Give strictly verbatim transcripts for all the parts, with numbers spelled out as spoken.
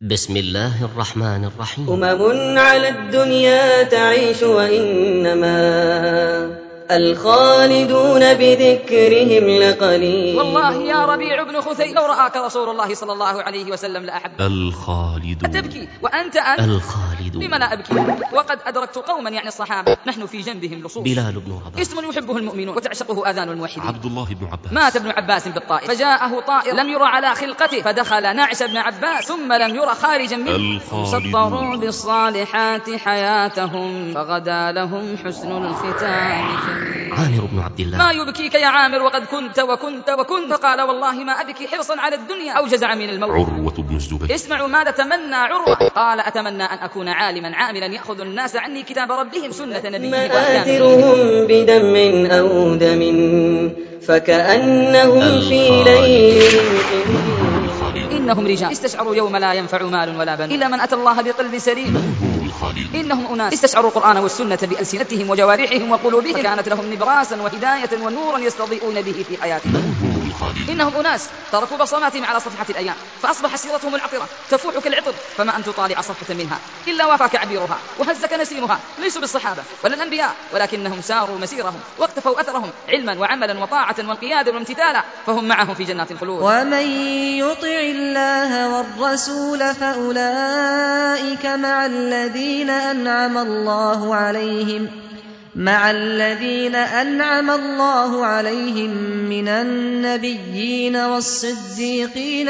بسم الله الرحمن الرحيم. أمم على الدنيا تعيش وإنما الخالدون بذكرهم لقليل. والله يا ربيع بن خثي لو رآك رسول الله صلى الله عليه وسلم لأحب. الخالدون. أتبكي وأنت أنت الخالدون. لم لا أبكي وقد أدركت قوما يعني الصحابة نحن في جنبهم لصوص. بلال بن رباح. اسم يحبه المؤمنون وتعشقه آذان الموحدين. عبد الله بن عباس. مات ابن عباس بالطائف فجاءه طائر لم يرى على خلقته فدخل ناعس ابن عباس ثم لم يرى خارجا منه. سطروا بالصالحات حياتهم فغدا لهم حسن الختام. عامر بن عبد الله. ما يبكيك يا عامر وقد كنت وكنت وكنت؟ فقال والله ما أبكي حرصا على الدنيا أو جزعا من الموت. عروة بن الزبير. اسمعوا ماذا تمنى عروة. قال أتمنى أن أكون عالما عاملا يأخذ الناس عني كتاب ربهم سنة نبيهم مآثرهم بدم أو دم فكأنهم في ليل. إنهم رجال استشعروا يوم لا ينفع مال ولا بنون إلا من أتى الله بقلب سليم. إنهم أناس استشعروا القرآن والسنة بألسنتهم وجوارحهم وقلوبهم فكانت لهم نبراسا وهداية ونورا يستضيئون به في حياتهم. إنهم أناس تركوا بصماتهم على صفحة الأيام فأصبح سيرتهم العطرة تفوح كالعطر فما أن تطالع صفحة منها إلا وافاك عبيرها وهزك نسيمها. ليسوا بالصحابة ولا الأنبياء ولكنهم ساروا مسيرهم واقتفوا أثرهم علما وعملا وطاعة وانقيادا وامتثالا فهم معهم في جنات الخلود. ومن يطع الله والرسول فأولئك مع الذين أنعم الله عليهم مع الذين أنعم الله عليهم من النبيين والصديقين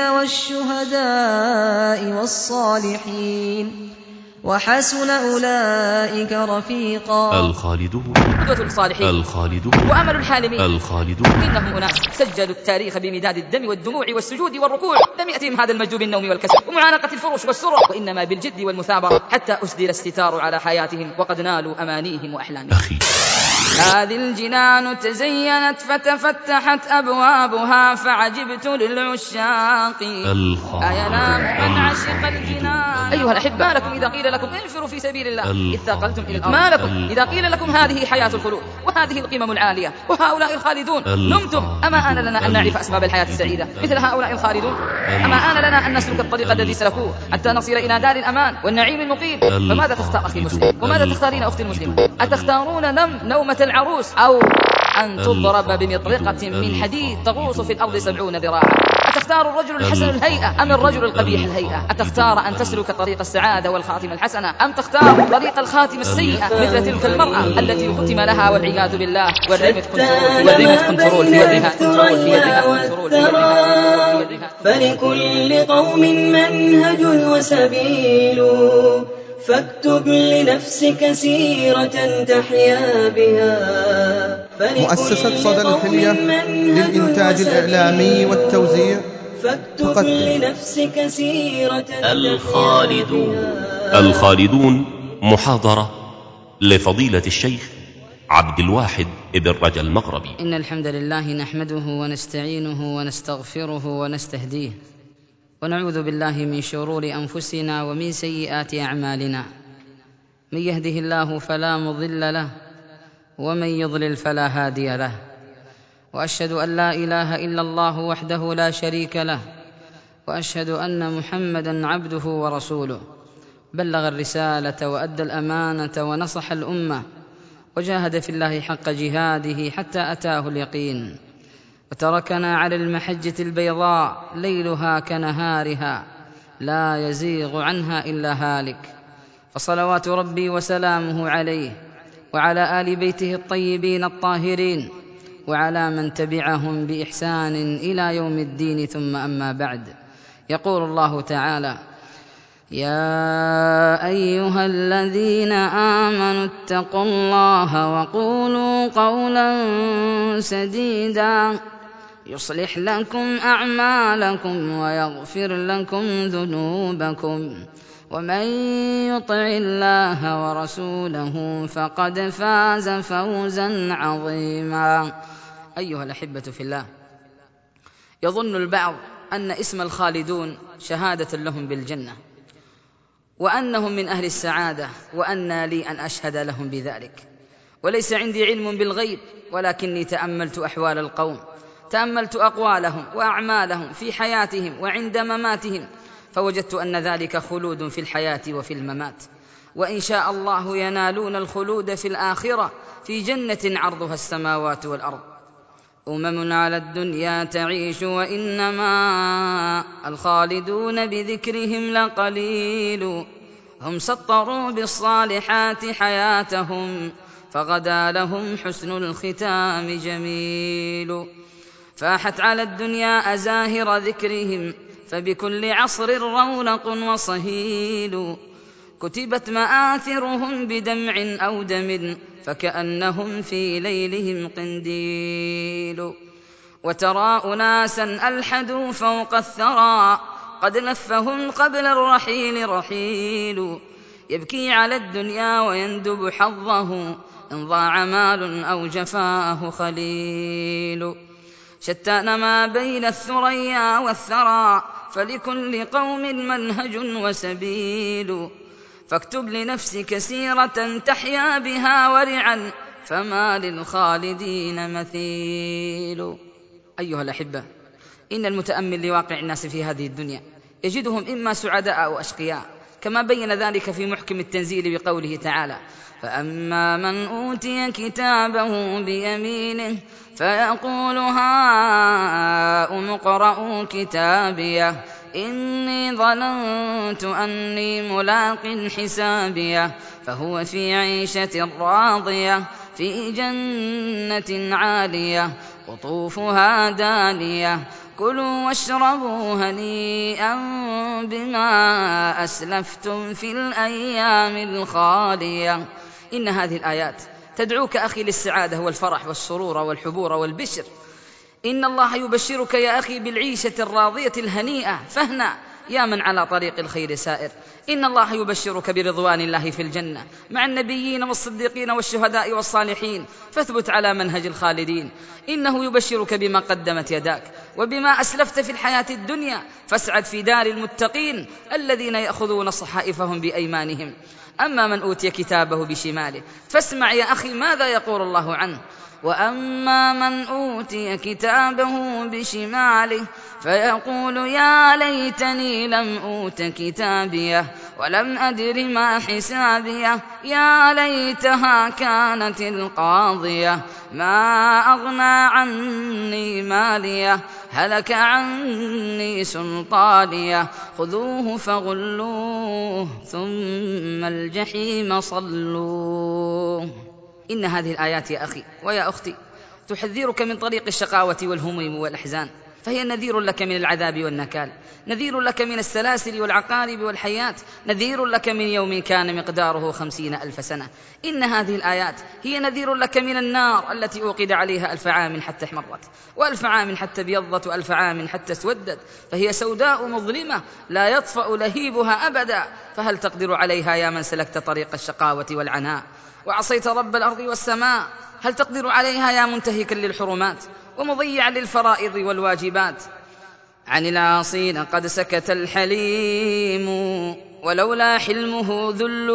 والشهداء والصالحين وحسن أولئك رفيقا. الخالدون. قدوة الصالحين. الخالدون. وأمل الحالمين. الخالدون. إنهم أناس سجلوا التاريخ بمداد الدم والدموع والسجود والركوع. لم يأتهم هذا المجد بالنوم والكسل ومعانقة الفرش والسرع وإنما بالجد والمثابرة حتى أسدل الستار على حياتهم وقد نالوا أمانيهم وأحلامهم. أخي. هذه الجنان تزينت فتفتحت أبوابها فعجبت للعشاق أينام من عشق الجنان. أيها الأحبة لكم إذا قيل لكم انفروا في سبيل الله إذ ثاقلتم إلى الأرض ما لكم إذا قيل لكم هذه حياة الخلود وهذه القمم العالية وهؤلاء الخالدون نمتم. أما آن لنا أن نعرف أسباب الحياة السعيدة مثل هؤلاء الخالدون؟ أما آن لنا أن نسلك الطريق الذي سلكوه حتى نصل إلى دار الأمان والنعيم المقيم؟ فماذا تختار أخي المسلم وماذا تختارين أختي المسلمة؟ أتختارون نم نومة العروس أو أن تضرب بمطرقة من حديد تغوص في الأرض سبعون ذراعا؟ أتختار الرجل الحسن الهيئة أم الرجل القبيح الهيئة؟ أتختار أن تسلك طريق السعادة والخاتمة الحسنة أم تختار طريق الخاتمة السيئة مثل تلك المرأة التي ختم لها والعياذ بالله والريموت كنترول في يدها فلكل قوم منهج وسبيل فاكتب لنفسك سيرة تحيا بها. مؤسسة صدى الحلية للإنتاج الإعلامي والتوزيع فاكتب لنفسك سيرة الخالدون. الخالدون محاضرة لفضيلة الشيخ عبد الواحد ابن رجا المغربي. إن الحمد لله نحمده ونستعينه ونستغفره ونستهديه ونعوذ بالله من شرور أنفسنا ومن سيئات أعمالنا. من يهده الله فلا مضل له ومن يضلل فلا هادي له وأشهد أن لا إله إلا الله وحده لا شريك له وأشهد أن محمدا عبده ورسوله بلغ الرسالة وأدى الأمانة ونصح الأمة وجاهد في الله حق جهاده حتى أتاه اليقين وتركنا على المحجة البيضاء ليلها كنهارها لا يزيغ عنها إلا هالك. فصلوات ربي وسلامه عليه وعلى آل بيته الطيبين الطاهرين وعلى من تبعهم بإحسان إلى يوم الدين. ثم أما بعد، يقول الله تعالى: يا أيها الذين آمنوا اتقوا الله وقولوا قولا سديدا يصلح لكم أعمالكم ويغفر لكم ذنوبكم ومن يطع الله ورسوله فقد فاز فوزا عظيما. أيها الأحبة في الله، يظن البعض أن اسم الخالدون شهادة لهم بالجنة وأنهم من أهل السعادة وأن لي أن أشهد لهم بذلك، وليس عندي علم بالغيب ولكني تأملت أحوال القوم، تأملت أقوالهم وأعمالهم في حياتهم وعند مماتهم، فوجدت أن ذلك خلود في الحياة وفي الممات، وإن شاء الله ينالون الخلود في الآخرة في جنة عرضها السماوات والأرض. أمم على الدنيا تعيش وإنما الخالدون بذكرهم لقليل، هم سطروا بالصالحات حياتهم فغدا لهم حسن الختام جميل. فاحت على الدنيا أزاهر ذكرهم فبكل عصر رونق وصهيل، كتبت مآثرهم بدمع أو دم فكأنهم في ليلهم قنديل. وترى أناسا ألحدوا فوق الثرى قد لفهم قبل الرحيل رحيل، يبكي على الدنيا ويندب حظه إن ضاع مال أو جفاه خليل. شتان ما بين الثريا والثرى فلكل قوم منهج وسبيل، فاكتب لنفسك سيرة تحيا بها ورعا فما للخالدين مثيل. أيها الأحبة، إن المتأمل لواقع الناس في هذه الدنيا يجدهم إما سعداء أو أشقياء، كما بين ذلك في محكم التنزيل بقوله تعالى: فأما من أوتي كتابه بيمينه فيقول هاؤم اقرءوا كتابيه إني ظننت أني ملاق حسابيه فهو في عيشة راضية في جنة عالية قطوفها دانية كلوا واشربوا هنيئا بما أسلفتم في الأيام الخالية. إن هذه الآيات تدعوك أخي للسعادة والفرح والسرور والحبور والبشر. إن الله يبشرك يا أخي بالعيشة الراضية الهنيئة، فاهنأ يا من على طريق الخير سائر. إن الله يبشرك برضوان الله في الجنة مع النبيين والصديقين والشهداء والصالحين، فاثبت على منهج الخالدين. إنه يبشرك بما قدمت يداك وبما أسلفت في الحياة الدنيا، فاسعد في دار المتقين الذين يأخذون صحائفهم بأيمانهم. أما من أوتي كتابه بشماله فاسمع يا أخي ماذا يقول الله عنه: وأما من أوتي كتابه بشماله فيقول يا ليتني لم أوت كتابيه ولم أدر ما حسابيه يا ليتها كانت القاضية ما أغنى عني ماليه هلك عني سلطانيه خذوه فغلوه ثم الجحيم صلوه. إن هذه الآيات يا أخي ويا أختي تحذرك من طريق الشقاوة والهموم والأحزان، فهي نذير لك من العذاب والنكال، نذير لك من السلاسل والعقارب والحيات، نذير لك من يوم كان مقداره خمسين ألف سنة. إن هذه الآيات هي نذير لك من النار التي أوقد عليها ألف عام حتى احمرت، وألف عام حتى ابيضت، وألف عام حتى اسودت، فهي سوداء مظلمة لا يطفأ لهيبها أبدا. فهل تقدر عليها يا من سلكت طريق الشقاوة والعناء وعصيت رب الأرض والسماء؟ هل تقدر عليها يا منتهكا للحرمات ومضيعا للفرائض والواجبات؟ عن العاصين قد سكت الحليم ولولا حلمه ذل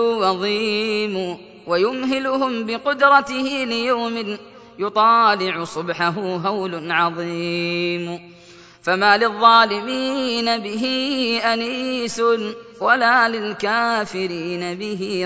وضيم ويمهلهم بقدرته ليوم يطالع صبحه هول عظيم. فما للظالمين به أنيس ولا للكافرين به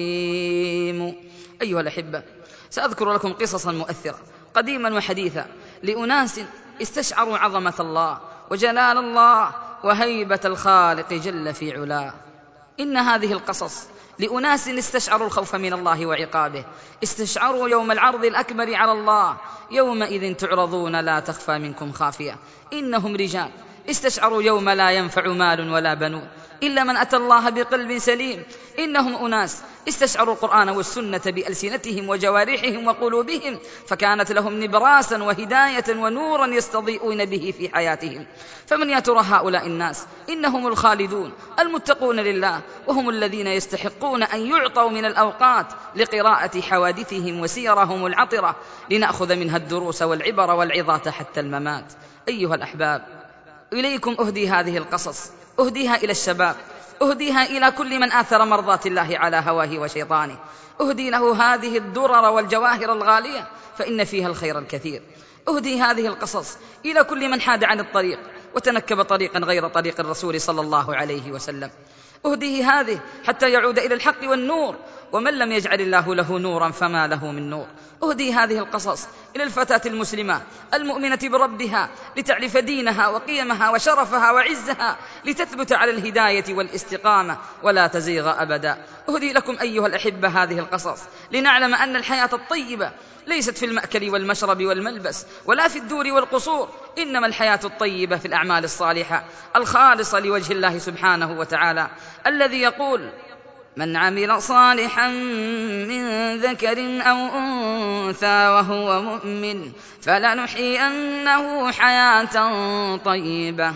رحيم. أيها الأحبة، سأذكر لكم قصصا مؤثرة قديما وحديثا لأناس استشعروا عظمة الله وجلال الله وهيبة الخالق جل في علاه. إن هذه القصص لأناس استشعروا الخوف من الله وعقابه، استشعروا يوم العرض الأكبر على الله، يومئذ تعرضون لا تخفى منكم خافية. إنهم رجال استشعروا يوم لا ينفع مال ولا بنون إلا من أتى الله بقلب سليم. إنهم أناس استشعروا القرآن والسنة بألسنتهم وجوارحهم وقلوبهم، فكانت لهم نبراسا وهداية ونورا يستضيئون به في حياتهم. فمن يا ترى هؤلاء الناس؟ إنهم الخالدون المتقون لله، وهم الذين يستحقون أن يعطوا من الأوقات لقراءة حوادثهم وسيرهم العطرة لنأخذ منها الدروس والعبر والعظات حتى الممات. أيها الأحباب، إليكم أهدي هذه القصص، أهديها إلى الشباب، أهديها إلى كل من آثر مرضات الله على هواه وشيطانه، أهدي له هذه الدرر والجواهر الغالية فإن فيها الخير الكثير. أهدي هذه القصص إلى كل من حاد عن الطريق وتنكب طريقا غير طريق الرسول صلى الله عليه وسلم. أهديه هذه حتى يعود إلى الحق والنور، ومن لم يجعل الله له نورا فما له من نور. أهدي هذه القصص إلى الفتاة المسلمة المؤمنة بربها لتعرف دينها وقيمها وشرفها وعزها، لتثبت على الهداية والاستقامة ولا تزيغ أبدا. أهدي لكم أيها الأحبة هذه القصص لنعلم أن الحياة الطيبة ليست في المأكل والمشرب والملبس ولا في الدور والقصور، إنما الحياة الطيبة في الأعمال الصالحة الخالصة لوجه الله سبحانه وتعالى، الذي يقول: من عمل صالحا من ذكر أو أنثى وهو مؤمن فلنحيينه حياة طيبة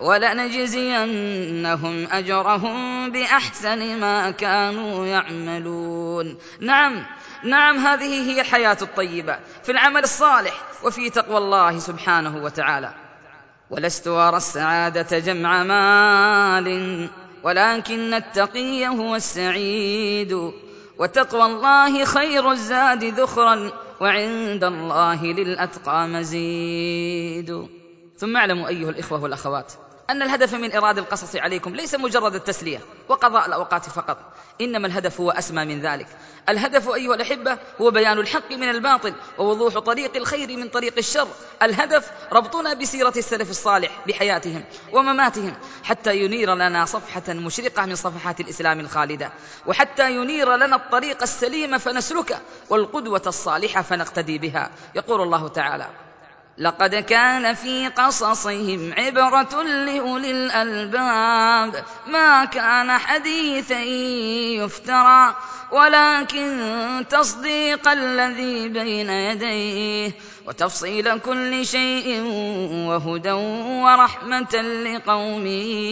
ولنجزينهم أجرهم بأحسن ما كانوا يعملون. نعم نعم هذه هي الحياة الطيبة في العمل الصالح وفي تقوى الله سبحانه وتعالى. ولست أرى السعادة جمع مال ولكن التقي هو السعيد، وتقوى الله خير الزاد ذخرا وعند الله للأتقى مزيد. ثم اعلموا أيها الإخوة والأخوات أن الهدف من إرادة القصص عليكم ليس مجرد التسلية وقضاء الأوقات فقط، إنما الهدف هو أسمى من ذلك. الهدف أيها الأحبة هو بيان الحق من الباطل ووضوح طريق الخير من طريق الشر. الهدف ربطنا بسيرة السلف الصالح بحياتهم ومماتهم حتى ينير لنا صفحة مشرقة من صفحات الإسلام الخالدة، وحتى ينير لنا الطريق السليم فنسلكه والقدوة الصالحة فنقتدي بها. يقول الله تعالى: لقد كان في قصصهم عبرة لأولي الألباب ما كان حديثا يفترى ولكن تصديق الذي بين يديه وتفصيل كل شيء وهدى ورحمة لقوم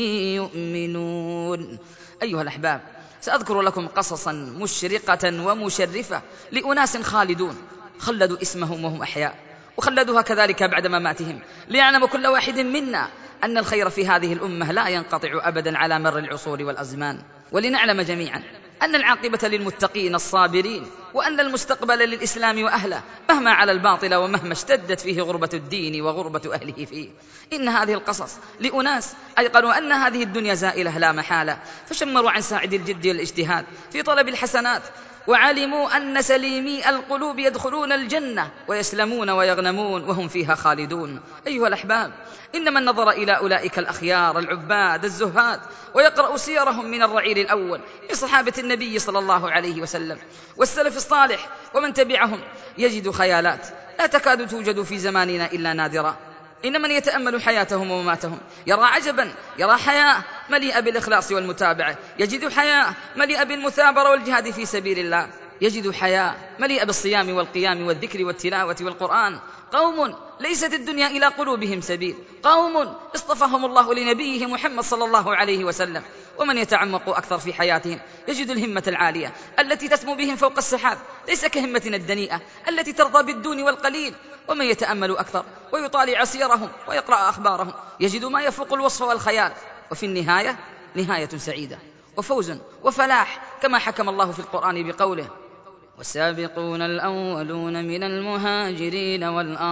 يؤمنون. أيها الأحباب، سأذكر لكم قصصا مشرقة ومشرفة لأناس خالدون خلدوا اسمهم وهم أحياء، وخلدوها كذلك بعد مماتهم، ليعلم كل واحد منا أن الخير في هذه الأمة لا ينقطع أبدا على مر العصور والأزمان، ولنعلم جميعا أن العاقبة للمتقين الصابرين، وأن المستقبل للإسلام وأهله مهما على الباطل ومهما اشتدت فيه غربة الدين وغربة أهله فيه. إن هذه القصص لأناس أيقنوا أن هذه الدنيا زائلة لا محالة، فشمروا عن ساعد الجد والاجتهاد في طلب الحسنات، وعلموا أن سليمي القلوب يدخلون الجنة ويسلمون ويغنمون وهم فيها خالدون. أيها الأحباب، إن من نظر إلى أولئك الأخيار العباد الزهاد ويقرأ سيرهم من الرعيل الأول لصحابة النبي صلى الله عليه وسلم والسلف الصالح ومن تبعهم يجد خيالات لا تكاد توجد في زماننا إلا نادرا. إن من يتأمل حياتهم ومماتهم يرى عجبا، يرى حياة مليئة بالإخلاص والمتابعة، يجد حياة مليئة بالمثابرة والجهاد في سبيل الله، يجد حياة مليئة بالصيام والقيام والذكر والتلاوة والقرآن. قوم ليست الدنيا إلى قلوبهم سبيل، قوم اصطفاهم الله لنبيه محمد صلى الله عليه وسلم. ومن يتعمق أكثر في حياتهم يجد الهمة العالية التي تسمو بهم فوق السحاب، ليس كهمتنا الدنيئة التي ترضى بالدون والقليل. ومن يتأمل أكثر ويطالع سيرهم ويقرأ أخبارهم يجد ما يفوق الوصف والخيال، وفي النهاية نهاية سعيدة وفوز وفلاح، كما حكم الله في القرآن بقوله: والسابقون الأولون من المهاجرين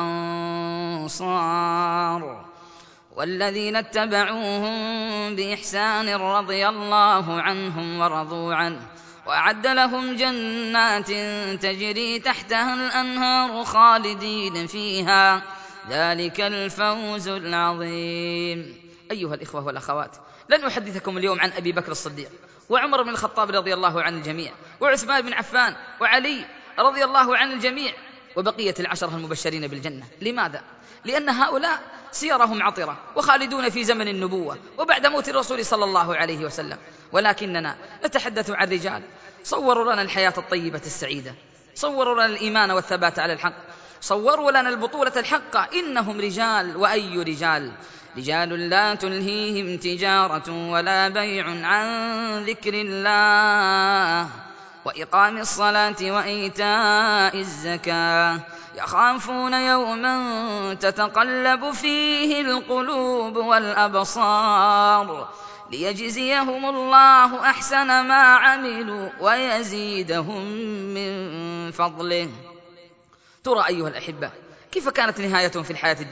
والأنصار والذين اتبعوهم بإحسان رضي الله عنهم ورضوا عنه وأعد لهم جنات تجري تحتها الأنهار خالدين فيها ذلك الفوز العظيم. أيها الإخوة والأخوات، لن أحدثكم اليوم عن أبي بكر الصديق وعمر بن الخطاب رضي الله عن الجميع وعثمان بن عفان وعلي رضي الله عن الجميع وبقية العشرة المبشرين بالجنة. لماذا؟ لأن هؤلاء سيرهم عطرة وخالدون في زمن النبوة وبعد موت الرسول صلى الله عليه وسلم، ولكننا نتحدث عن رجال صوروا لنا الحياة الطيبة السعيدة، صوروا لنا الإيمان والثبات على الحق، صوروا لنا البطولة الحقة. إنهم رجال، وأي رجال؟ رجال لا تلهيهم تجارة ولا بيع عن ذكر الله وإقام الصلاة وإيتاء الزكاة يخافون يوما تتقلب فيه القلوب والأبصار ليجزيهم الله أحسن ما عملوا ويزيدهم من فضله. ترى أيها الأحبة كيف كانت نهايتهم في الحياة الدنيا؟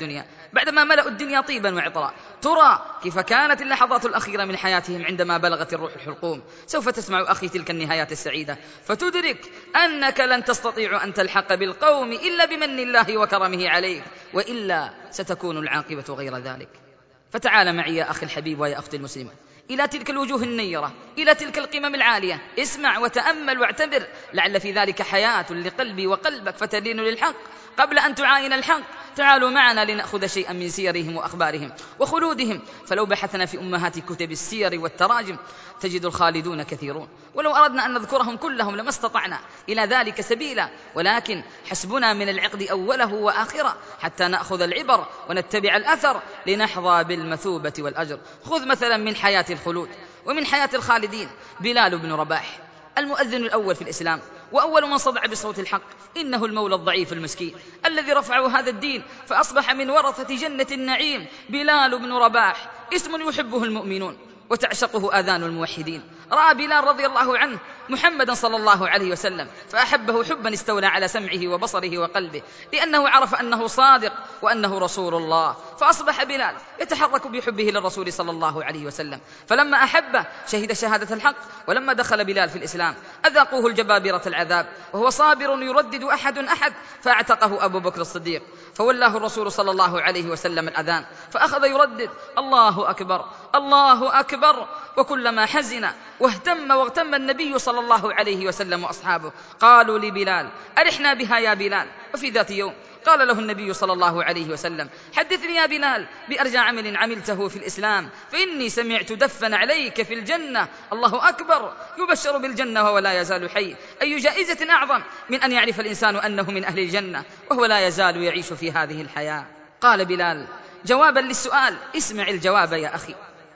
بعدما ملأوا الدنيا طيبا وعطرا. ترى كيف كانت اللحظات الأخيرة من حياتهم عندما بلغت الروح الحلقوم. سوف تسمع أخي تلك النهايات السعيدة فتدرك أنك لن تستطيع أن تلحق بالقوم إلا بمن الله وكرمه عليك، وإلا ستكون العاقبة غير ذلك. فتعال معي يا أخي الحبيب ويا أختي المسلمة إلى تلك الوجوه النيرة، إلى تلك القمم العالية. اسمع وتأمل واعتبر، لعل في ذلك حياة لقلبي وقلبك فتلين للحق قبل أن تعاين الحق. تعالوا معنا لنأخذ شيئا من سيرهم وأخبارهم وخلودهم. فلو بحثنا في أمهات كتب السير والتراجم تجد الخالدون كثيرون، ولو أردنا أن نذكرهم كلهم لما استطعنا إلى ذلك سبيلا، ولكن حسبنا من العقد أوله وآخره حتى نأخذ العبر ونتبع الأثر لنحظى بالمثوبة والأجر. خذ مثلا من حياة الخلود ومن حياة الخالدين بلال بن رباح، المؤذن الأول في الإسلام وأول من صدع بصوت الحق. إنه المولى الضعيف المسكين الذي رفعه هذا الدين فأصبح من ورثة جنة النعيم. بلال بن رباح اسم يحبه المؤمنون وتعشقه آذان الموحدين. رأى بلال رضي الله عنه محمدا صلى الله عليه وسلم فأحبه حبا استولى على سمعه وبصره وقلبه، لأنه عرف أنه صادق وأنه رسول الله، فأصبح بلال يتحرك بحبه للرسول صلى الله عليه وسلم. فلما أحبه شهد شهادة الحق، ولما دخل بلال في الإسلام أذاقوه الجبابرة العذاب وهو صابر يردد أحد أحد، فاعتقه أبو بكر الصديق فولاه الرسول صلى الله عليه وسلم الأذان فأخذ يردد الله أكبر الله أكبر. وكلما حزن واهتم واغتم النبي صلى الله عليه وسلم وأصحابه قالوا لبلال أرحنا بها يا بلال. وفي ذات يوم قال له النبي صلى الله عليه وسلم حدثني يا بلال بأرجى عمل عملته في الإسلام، فإني سمعت دفن عليك في الجنة. الله أكبر، يبشر بالجنة وهو لا يزال حي. أي جائزة أعظم من أن يعرف الإنسان أنه من أهل الجنة وهو لا يزال يعيش في هذه الحياة. قال بلال جوابا للسؤال، اسمع الجواب يا أخي: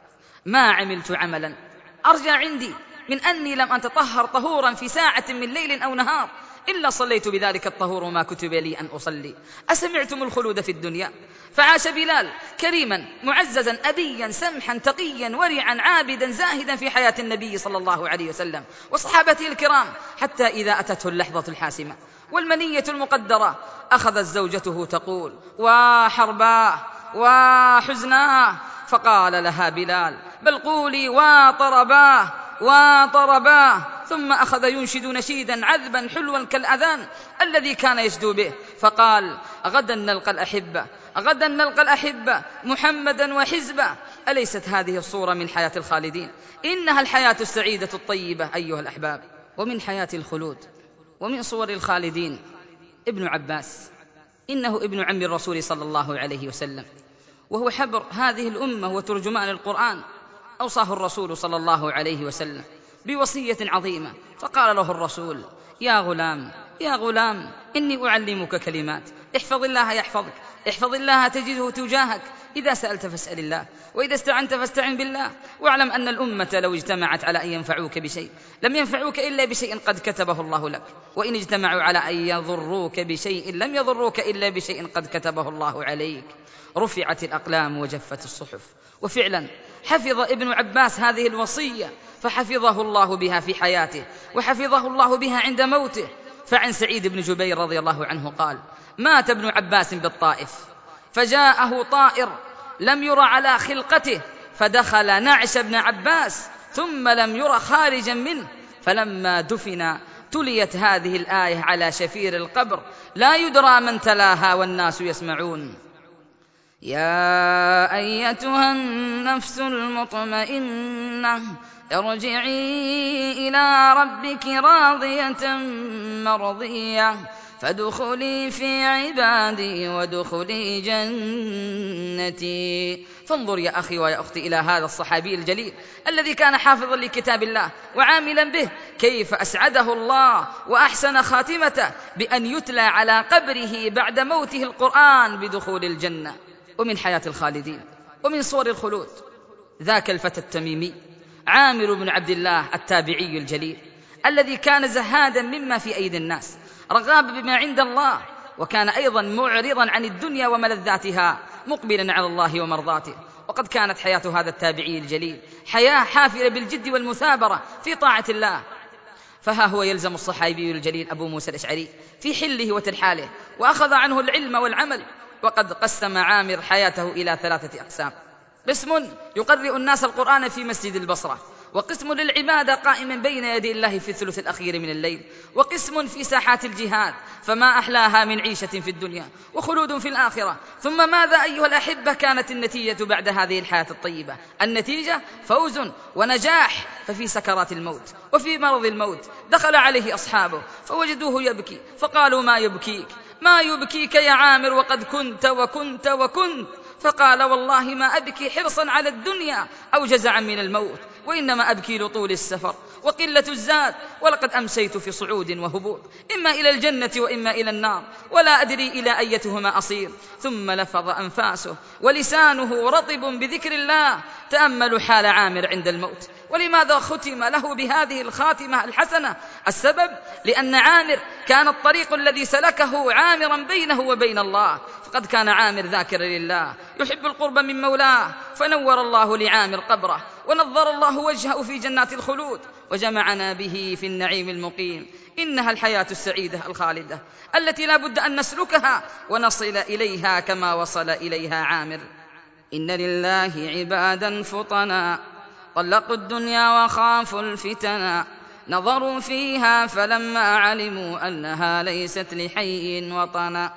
ما عملت عملا أرجى عندي من أني لم أتطهر طهورا في ساعة من ليل أو نهار إلا صليت بذلك الطهور ما كتب لي أن أصلي. أسمعتم الخلود في الدنيا؟ فعاش بلال كريما معززا أبيا سمحا تقيا ورعا عابدا زاهدا في حياة النبي صلى الله عليه وسلم وصحابته الكرام، حتى إذا أتته اللحظة الحاسمة والمنية المقدرة أخذت زوجته تقول وحرباه وحزناه، فقال لها بلال بل قولي وطرباه وطرباه. ثم أخذ ينشد نشيدا عذبا حلوا كالأذان الذي كان يشدو به، فقال غدا نلقى الأحبة غدا نلقى الأحبة محمدا وحزبه. أليست هذه الصورة من حياة الخالدين؟ إنها الحياة السعيدة الطيبة أيها الأحباب. ومن حياة الخلود ومن صور الخالدين ابن عباس، إنه ابن عم الرسول صلى الله عليه وسلم وهو حبر هذه الأمة وترجمان القرآن. أوصاه الرسول صلى الله عليه وسلم بوصية عظيمة، فقال له الرسول يا غلام يا غلام إني أعلمك كلمات احفظ الله يحفظك، احفظ الله تجده تجاهك، إذا سألت فاسأل الله، وإذا استعنت فاستعن بالله، واعلم أن الأمة لو اجتمعت على أن ينفعوك بشيء لم ينفعوك إلا بشيء قد كتبه الله لك، وإن اجتمعوا على أن يضروك بشيء لم يضروك إلا بشيء قد كتبه الله عليك. رفعت الأقلام وجفت الصحف. وفعلا حفظ ابن عباس هذه الوصية فحفظه الله بها في حياته وحفظه الله بها عند موته. فعن سعيد بن جبير رضي الله عنه قال مات ابن عباس بالطائف فجاءه طائر لم ير على خلقته فدخل نعش ابن عباس ثم لم ير خارجا منه، فلما دفن تليت هذه الآية على شفير القبر لا يدرى من تلاها والناس يسمعون: يا أيتها النفس المطمئنة ارجعي إلى ربك راضية مرضية فادخلي في عبادي وادخلي جنتي. فانظر يا أخي ويا أختي إلى هذا الصحابي الجليل الذي كان حافظا لكتاب الله وعاملا به، كيف أسعده الله وأحسن خاتمته بأن يتلى على قبره بعد موته القرآن بدخول الجنة. ومن حياة الخالدين ومن صور الخلود ذاك الفتى التميمي عامر بن عبد الله التابعي الجليل الذي كان زهادا مما في أيدي الناس، رغاب بما عند الله، وكان أيضا معرضا عن الدنيا وملذاتها مقبلا على الله ومرضاته. وقد كانت حياة هذا التابعي الجليل حياة حافلة بالجد والمثابرة في طاعة الله. فها هو يلزم الصحابي الجليل أبو موسى الأشعري في حله وترحاله، وأخذ عنه العلم والعمل وقد قسم عامر حياته إلى ثلاثة أقسام: قسم يقرئ الناس القرآن في مسجد البصرة، وقسم للعبادة قائم بين يدي الله في الثلث الأخير من الليل، وقسم في ساحات الجهاد، فما أحلاها من عيشة في الدنيا وخلود في الآخرة. ثم ماذا أيها الأحبة كانت النتيجة بعد هذه الحياة الطيبة؟ النتيجة فوز ونجاح. ففي سكرات الموت وفي مرض الموت دخل عليه أصحابه فوجدوه يبكي، فقالوا: ما يبكيك؟ ما يبكيك يا عامر وقد كنت وكنت وكنت؟ فقال: والله ما أبكي حرصا على الدنيا أو جزعا من الموت، وإنما أبكي لطول السفر وقلة الزاد، ولقد أمسيت في صعود وهبوط، إما إلى الجنة وإما إلى النار، ولا أدري إلى أيتهما أصير. ثم لفظ أنفاسه ولسانه رطب بذكر الله. تأملوا حال عامر عند الموت. ولماذا ختم له بهذه الخاتمة الحسنة؟ السبب لأن عامر كان الطريق الذي سلكه عامرا بينه وبين الله، فقد كان عامر ذاكرا لله يحب القرب من مولاه، فنور الله لعامر قبره، ونظر الله وجهه في جنات الخلود، وجمعنا به في النعيم المقيم. إنها الحياة السعيدة الخالدة التي لا بد أن نسلكها ونصل إليها كما وصل إليها عامر. إن لله عبادا فطنا طلقوا الدنيا وخافوا الفتنا، نظروا فيها فلما علموا أنها ليست لحي وطنا،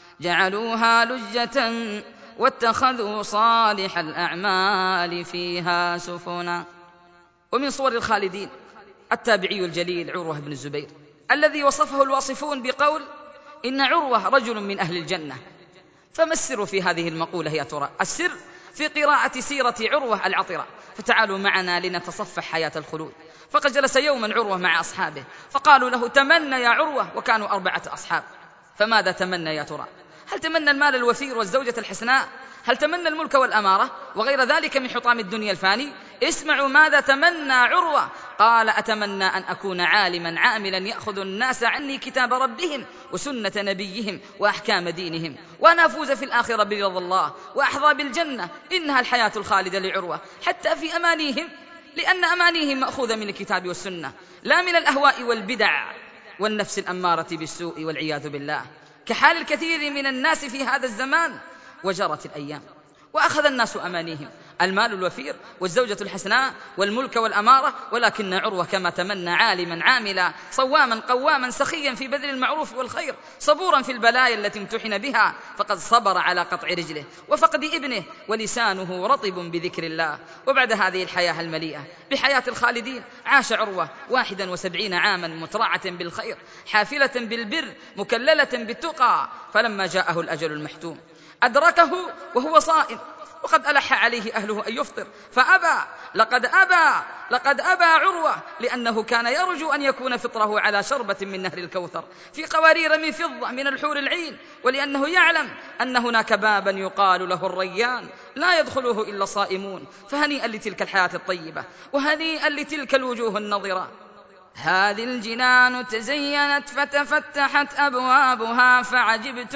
جعلوها لجة واتخذوا صالح الأعمال فيها سفنا. ومن صور الخالدين التابعي الجليل عروة بن الزبير، الذي وصفه الواصفون بقول: إن عروة رجل من أهل الجنة. فما السر في هذه المقولة يا ترى؟ السر في قراءة سيرة عروة العطرة. فتعالوا معنا لنتصفح حياة الخلود. فقد جلس يوما عروة مع أصحابه فقالوا له: تمنى يا عروة، وكانوا أربعة أصحاب. فماذا تمنى يا ترى؟ هل تمنى المال الوفير والزوجة الحسناء؟ هل تمنى الملك والأمارة وغير ذلك من حطام الدنيا الفاني؟ اسمعوا ماذا تمنى عروة. قال: أتمنى أن أكون عالما عاملا يأخذ الناس عني كتاب ربهم وسنة نبيهم وأحكام دينهم، وأنا أفوز في الآخرة برضا الله وأحظى بالجنة. إنها الحياة الخالدة لعروة حتى في أمانيهم، لأن أمانيهم مأخوذة من الكتاب والسنة لا من الأهواء والبدع والنفس الأمارة بالسوء والعياذ بالله، كحال الكثير من الناس في هذا الزمان. وجرت الأيام وأخذ الناس أمانيهم، المال الوفير والزوجة الحسناء والملك والأمارة، ولكن عروة كما تمنى عالما عاملا صواما قواما سخيا في بذل المعروف والخير، صبورا في البلايا التي امتحن بها، فقد صبر على قطع رجله وفقد ابنه، ولسانه رطب بذكر الله. وبعد هذه الحياة المليئة بحياة الخالدين عاش عروة واحدا وسبعين عاما مترعة بالخير، حافلة بالبر، مكللة بالتقى. فلما جاءه الأجل المحتوم أدركه وهو صائم، وقد ألح عليه أهله أن يفطر فأبى. لقد أبى لقد أبى عروة، لأنه كان يرجو أن يكون فطره على شربة من نهر الكوثر في قوارير من فضة من الحور العين، ولأنه يعلم أن هناك بابا يقال له الريان لا يدخله إلا صائمون. فهنيئا لتلك الحياة الطيبة، وهنيئا لتلك الوجوه النظرة. هذه الجنان تزينت فتفتحت أبوابها، فعجبت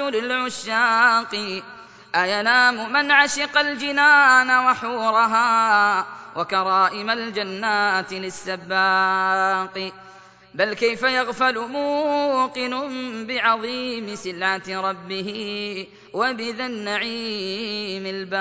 للعشاق أينام من عشق الجنان وحورها، وكرائم الجنات للسباق. بل كيف يغفل موقن بعظيم سلعة ربه وبذا النعيم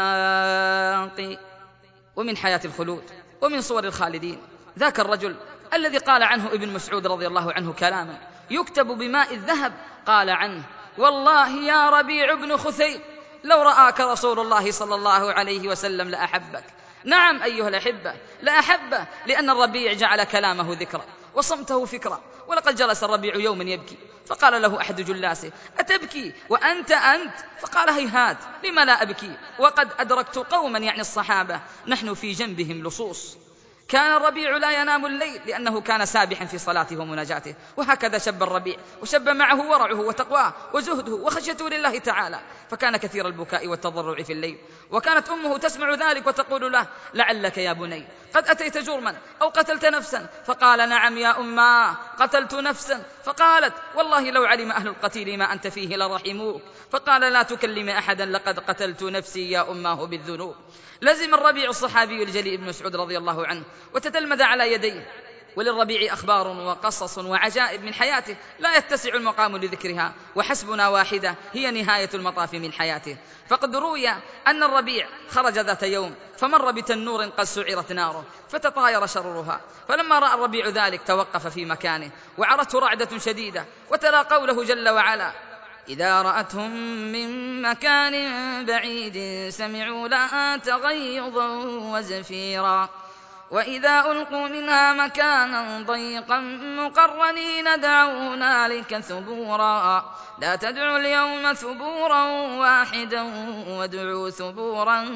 الباقي. ومن حياة الخلود ومن صور الخالدين ذاك الرجل الذي قال عنه ابن مسعود رضي الله عنه كلاما يكتب بماء الذهب، قال عنه: والله يا ربيع بن خثيم لو رآك رسول الله صلى الله عليه وسلم لأحبك. نعم أيها الأحبة، لأحبه، لأن الربيع جعل كلامه ذكرى وصمته فكرة. ولقد جلس الربيع يوما يبكي، فقال له أحد جلاسه: أتبكي وأنت أنت؟ فقال: هيهات، لما لا أبكي وقد أدركت قوما، يعني الصحابة، نحن في جنبهم لصوص. كان الربيع لا ينام الليل لأنه كان سابحا في صلاته ومناجاته، وهكذا شب الربيع، وشب معه ورعه وتقواه وزهده وخشيته لله تعالى، فكان كثير البكاء والتضرع في الليل. وكانت أمه تسمع ذلك وتقول له: لعلك يا بني قد أتيت جرما أو قتلت نفسا. فقال: نعم يا أماه، قتلت نفسا. فقالت: والله لو علم أهل القتيل ما أنت فيه لرحموك. فقال: لا تكلم أحدا، لقد قتلت نفسي يا أماه بالذنوب. لزم الربيع الصحابي الجليل ابن مسعود رضي الله عنه وتتلمذ على يديه وللربيع أخبار وقصص وعجائب من حياته لا يتسع المقام لذكرها، وحسبنا واحدة هي نهاية المطاف من حياته. فقد روي أن الربيع خرج ذات يوم فمر بتنور قد سعرت ناره فتطاير شررها، فلما رأى الربيع ذلك توقف في مكانه وعرته رعدة شديدة، وتلا قوله جل وعلا: إذا رأتهم من مكان بعيد سمعوا لها تغيظا وزفيرا، وإذا ألقوا منها مكانا ضيقا مقرنين دعوا هنالك ثبورا، لا تدعوا اليوم ثبورا واحدا وادعوا ثبورا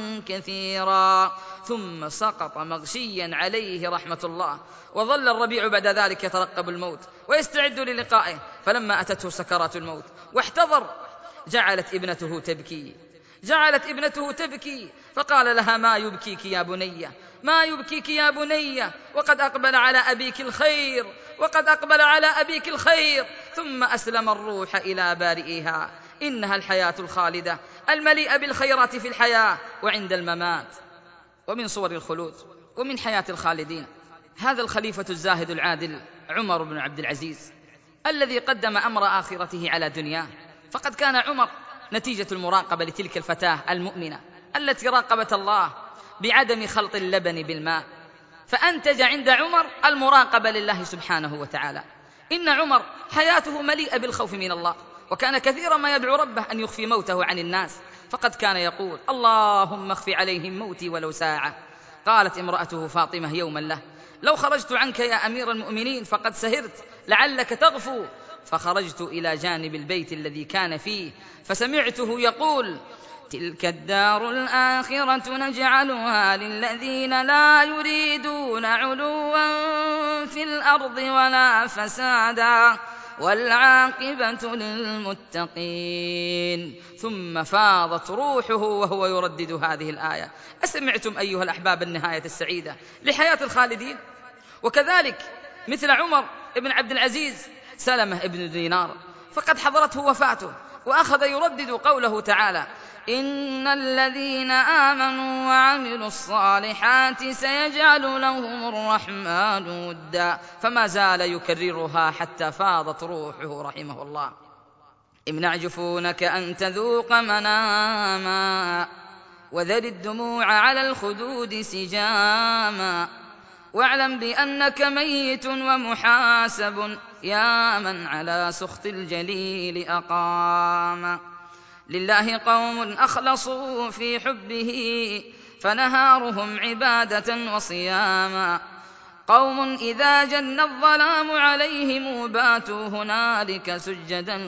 كثيرا. ثم سقط مغشيا عليه رحمة الله، وظل الربيع بعد ذلك يترقب الموت ويستعد للقائه، فلما أتته سكرات الموت واحتضر جعلت ابنته تبكي جعلت ابنته تبكي فقال لها: ما يبكيك يا بني ما يبكيك يا بني وقد أقبل على أبيك الخير وقد أقبل على أبيك الخير ثم أسلم الروح إلى بارئها. إنها الحياة الخالدة المليئة بالخيرات في الحياة وعند الممات. ومن صور الخلود ومن حياة الخالدين هذا الخليفة الزاهد العادل عمر بن عبد العزيز الذي قدم أمر آخرته على دنياه. فقد كان عمر نتيجة المراقبة لتلك الفتاة المؤمنة التي راقبت الله بعدم خلط اللبن بالماء، فأنتج عند عمر المراقبة لله سبحانه وتعالى. إن عمر حياته مليئة بالخوف من الله، وكان كثيرا ما يدعو ربه أن يخفي موته عن الناس، فقد كان يقول: اللهم اخف عليهم موتي ولو ساعة. قالت امرأته فاطمة يوما له: لو خرجت عنك يا أمير المؤمنين فقد سهرت لعلك تغفو. فخرجت إلى جانب البيت الذي كان فيه فسمعته يقول: تلك الدار الآخرة نجعلها للذين لا يريدون علوا في الأرض ولا فسادا والعاقبة للمتقين. ثم فاضت روحه وهو يردد هذه الآية. أسمعتم أيها الأحباب النهاية السعيدة لحياة الخالدين؟ وكذلك مثل عمر بن عبد العزيز سلمة بن دينار، فقد حضرته وفاته وأخذ يردد قوله تعالى: إن الذين آمنوا وعملوا الصالحات سيجعل لهم الرحمن ودا، فما زال يكررها حتى فاضت روحه رحمه الله. امنع جفونك أن تذوق مناما وذل الدموع على الخدود سجاما، واعلم بأنك ميت ومحاسب يا من على سخط الجليل أقام. لله قوم أخلصوا في حبه فنهارهم عبادة وصياما، قوم إذا جن الظلام عليهم باتوا هنالك سجدا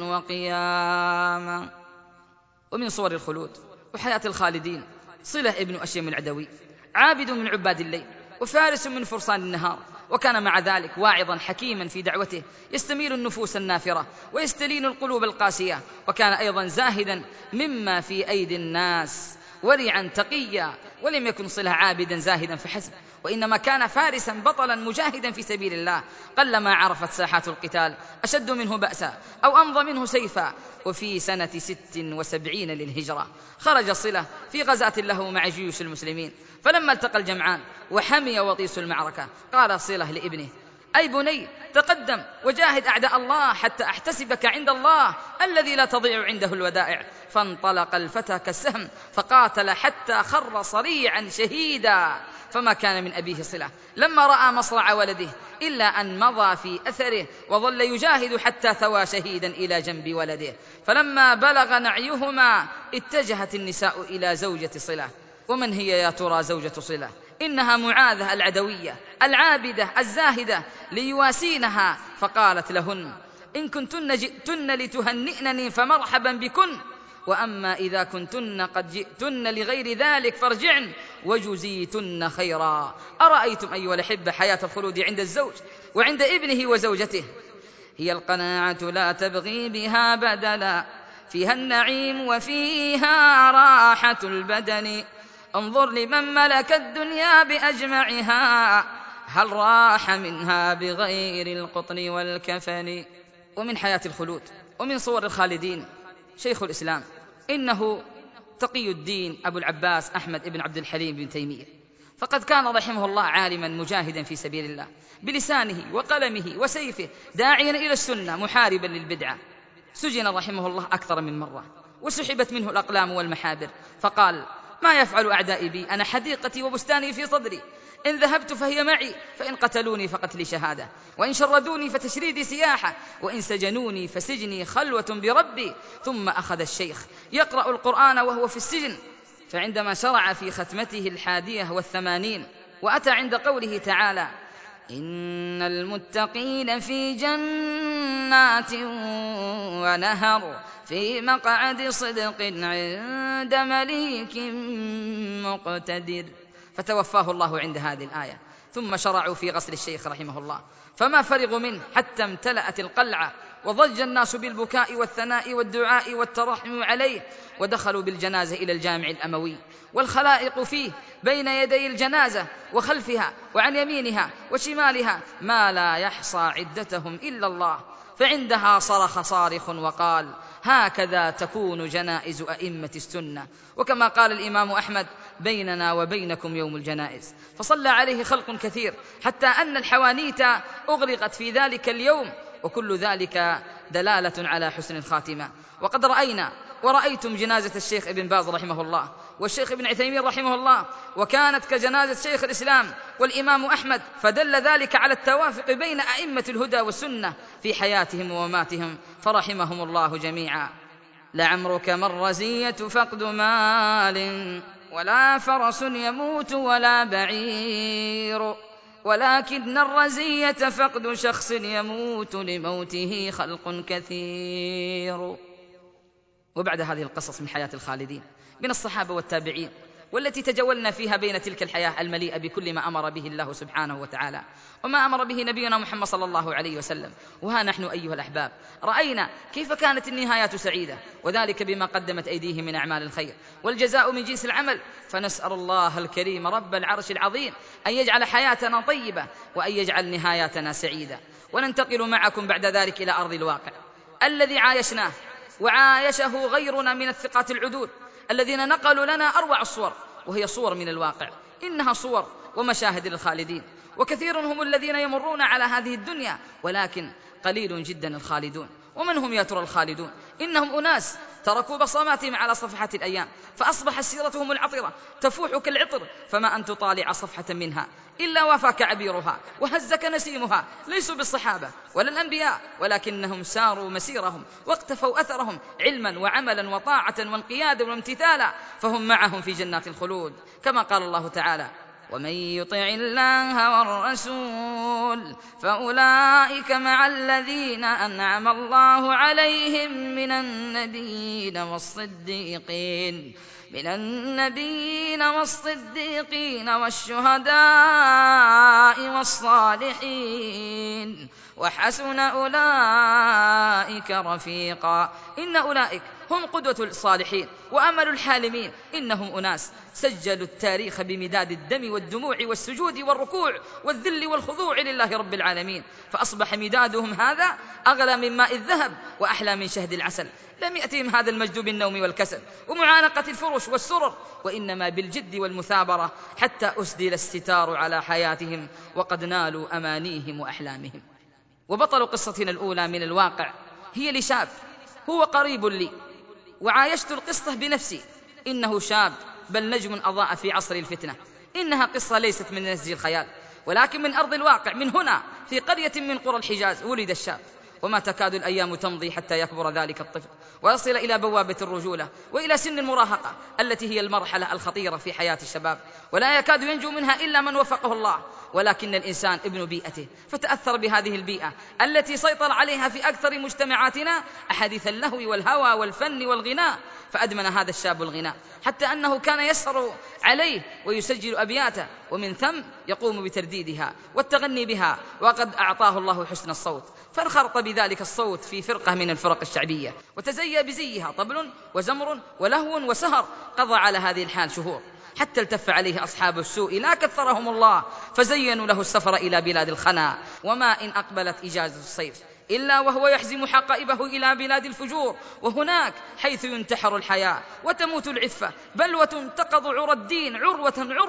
وقياما. ومن صور الخلود وحياة الخالدين صلة ابن أشيم العدوي، عابد من عباد الليل وفارس من فرسان النهار، وكان مع ذلك واعظا حكيما في دعوته يستميل النفوس النافرة ويستلين القلوب القاسية، وكان أيضا زاهدا مما في أيدي الناس ورعا تقيا. ولم يكن صلة عابدا زاهدا فحسب، وإنما كان فارسا بطلا مجاهدا في سبيل الله، قلما عرفت ساحات القتال أشد منه بأسا أو أمضى منه سيفا. وفي سنة ست وسبعين للهجرة خرج صلة في غزاة له مع جيوش المسلمين، فلما التقى الجمعان وحمي وطيس المعركة قال صلة لابنه: أي بني تقدم وجاهد أعداء الله حتى أحتسبك عند الله الذي لا تضيع عنده الودائع. فانطلق الفتى كالسهم فقاتل حتى خر صريعا شهيدا. فما كان من أبيه صلة لما رأى مصرع ولده إلا أن مضى في أثره وظل يجاهد حتى ثوى شهيدا إلى جنب ولده. فلما بلغ نعيهما اتجهت النساء إلى زوجة صلة. ومن هي يا ترى زوجة صلة؟ إنها معاذة العدوية العابدة الزاهدة ليواسينها، فقالت لهن: إن كنتن جئتن لتهنئنني فمرحبا بكن، وأما إذا كنتن قد جئتن لغير ذلك فارجعن وجزيتن خيرا. أرأيتم أيها الأحبة حياة الخلود عند الزوج وعند ابنه وزوجته؟ هي القناعة لا تبغي بها بدلا، فيها النعيم وفيها راحة البدن. انظر لمن ملك الدنيا بأجمعها، هل راح منها بغير القطن والكفن. ومن حياة الخلود ومن صور الخالدين شيخ الإسلام، إنه تقي الدين أبو العباس أحمد بن عبد الحليم بن تيمية، فقد كان رحمه الله عالما مجاهدا في سبيل الله بلسانه وقلمه وسيفه، داعيا إلى السنة محاربا للبدعة. سجن رحمه الله أكثر من مرة، وسحبت منه الأقلام والمحابر، فقال: ما يفعل أعدائي بي؟ أنا حديقتي وبستاني في صدري، إن ذهبت فهي معي، فإن قتلوني فقتلي شهادة، وإن شردوني فتشريدي سياحة، وإن سجنوني فسجني خلوة بربي. ثم أخذ الشيخ يقرأ القرآن وهو في السجن، فعندما شرع في ختمته الحادية والثمانين وأتى عند قوله تعالى: إن المتقين في جنات ونهر في مقعد صدق عند مليك مقتدر، فتوفاه الله عند هذه الآية. ثم شرعوا في غسل الشيخ رحمه الله، فما فرغوا منه حتى امتلأت القلعة، وضج الناس بالبكاء والثناء والدعاء والترحم عليه، ودخلوا بالجنازة إلى الجامع الأموي، والخلائق فيه بين يدي الجنازة وخلفها وعن يمينها وشمالها ما لا يحصى عدتهم إلا الله. فعندها صرخ صارخ وقال: هكذا تكون جنائز أئمة السنة. وكما قال الإمام أحمد: بيننا وبينكم يوم الجنائز. فصلى عليه خلق كثير، حتى أن الحوانيت أغرقت في ذلك اليوم، وكل ذلك دلالة على حسن الخاتمة. وقد رأينا ورأيتم جنازة الشيخ ابن باز رحمه الله والشيخ ابن عثيمين رحمه الله، وكانت كجنازة شيخ الإسلام والإمام أحمد، فدل ذلك على التوافق بين أئمة الهدى والسنة في حياتهم ومماتهم، فرحمهم الله جميعا. لعمرك ما الرزية فقد مال، ولا فرس يموت ولا بعير، ولكن الرزية فقد شخص يموت لموته خلق كثير. وبعد هذه القصص من حياة الخالدين من الصحابة والتابعين، والتي تجولنا فيها بين تلك الحياة المليئة بكل ما أمر به الله سبحانه وتعالى وما أمر به نبينا محمد صلى الله عليه وسلم، وها نحن أيها الأحباب رأينا كيف كانت النهايات سعيدة، وذلك بما قدمت أيديهم من أعمال الخير، والجزاء من جنس العمل. فنسأل الله الكريم رب العرش العظيم أن يجعل حياتنا طيبة، وأن يجعل نهاياتنا سعيدة. وننتقل معكم بعد ذلك إلى أرض الواقع الذي عايشناه وعايشه غيرنا من الثقات العدول، الذين نقلوا لنا أروع الصور، وهي صور من الواقع، إنها صور ومشاهد للخالدين. وكثير هم الذين يمرون على هذه الدنيا، ولكن قليل جدا الخالدون. ومن هم يا ترى الخالدون؟ إنهم أناس تركوا بصماتهم على صفحة الأيام، فأصبحت سيرتهم العطرة تفوح كالعطر، فما أن تطالع صفحة منها إلا وافاك عبيرها وهزك نسيمها. ليسوا بالصحابة ولا الأنبياء، ولكنهم ساروا مسيرهم واقتفوا أثرهم علما وعملا وطاعة وانقيادا وامتثالا، فهم معهم في جنات الخلود، كما قال الله تعالى: ومن يطع الله والرسول فأولئك مع الذين أنعم الله عليهم من النبيين والصديقين من النبيين والصديقين والشهداء والصالحين وحسن أولئك رفيقا. إن أولئك هم قدوة الصالحين وأمل الحالمين، إنهم أناس سجلوا التاريخ بمداد الدم والدموع والسجود والركوع والذل والخضوع لله رب العالمين، فأصبح مدادهم هذا أغلى من ماء الذهب وأحلى من شهد العسل. لم يأتهم هذا المجد بالنوم والكسل ومعانقة الفرش والسرر، وإنما بالجد والمثابرة، حتى أسدل الستار على حياتهم وقد نالوا أمانيهم وأحلامهم. وبطل قصتنا الأولى من الواقع هي لشاب هو قريب لي، وعايشت القصة بنفسي. إنه شاب بل نجم أضاء في عصر الفتنة. إنها قصة ليست من نسج الخيال، ولكن من أرض الواقع. من هنا في قرية من قرى الحجاز ولد الشاب، وما تكاد الأيام تمضي حتى يكبر ذلك الطفل ويصل إلى بوابة الرجولة وإلى سن المراهقة، التي هي المرحلة الخطيرة في حياة الشباب، ولا يكاد ينجو منها إلا من وفقه الله. ولكن الإنسان ابن بيئته، فتأثر بهذه البيئة التي سيطر عليها في أكثر مجتمعاتنا أحاديث اللهو والهوى والفن والغناء، فأدمن هذا الشاب الغناء حتى أنه كان يسهر عليه ويسجل أبياته، ومن ثم يقوم بترديدها والتغني بها، وقد أعطاه الله حسن الصوت، فانخرط بذلك الصوت في فرقة من الفرق الشعبية، وتزيى بزيها طبل وزمر ولهو وسهر. قضى على هذه الحال شهور، حتى التف عليه أصحاب السوء لا كثرهم الله، فزينوا له السفر إلى بلاد الخنا. وما إن أقبلت إجازة الصيف إلا وهو يحزم حقائبه إلى بلاد الفجور، وهناك حيث ينتحر الحياة وتموت العفة، بل وتنتقض عرى الدين عروة عروة،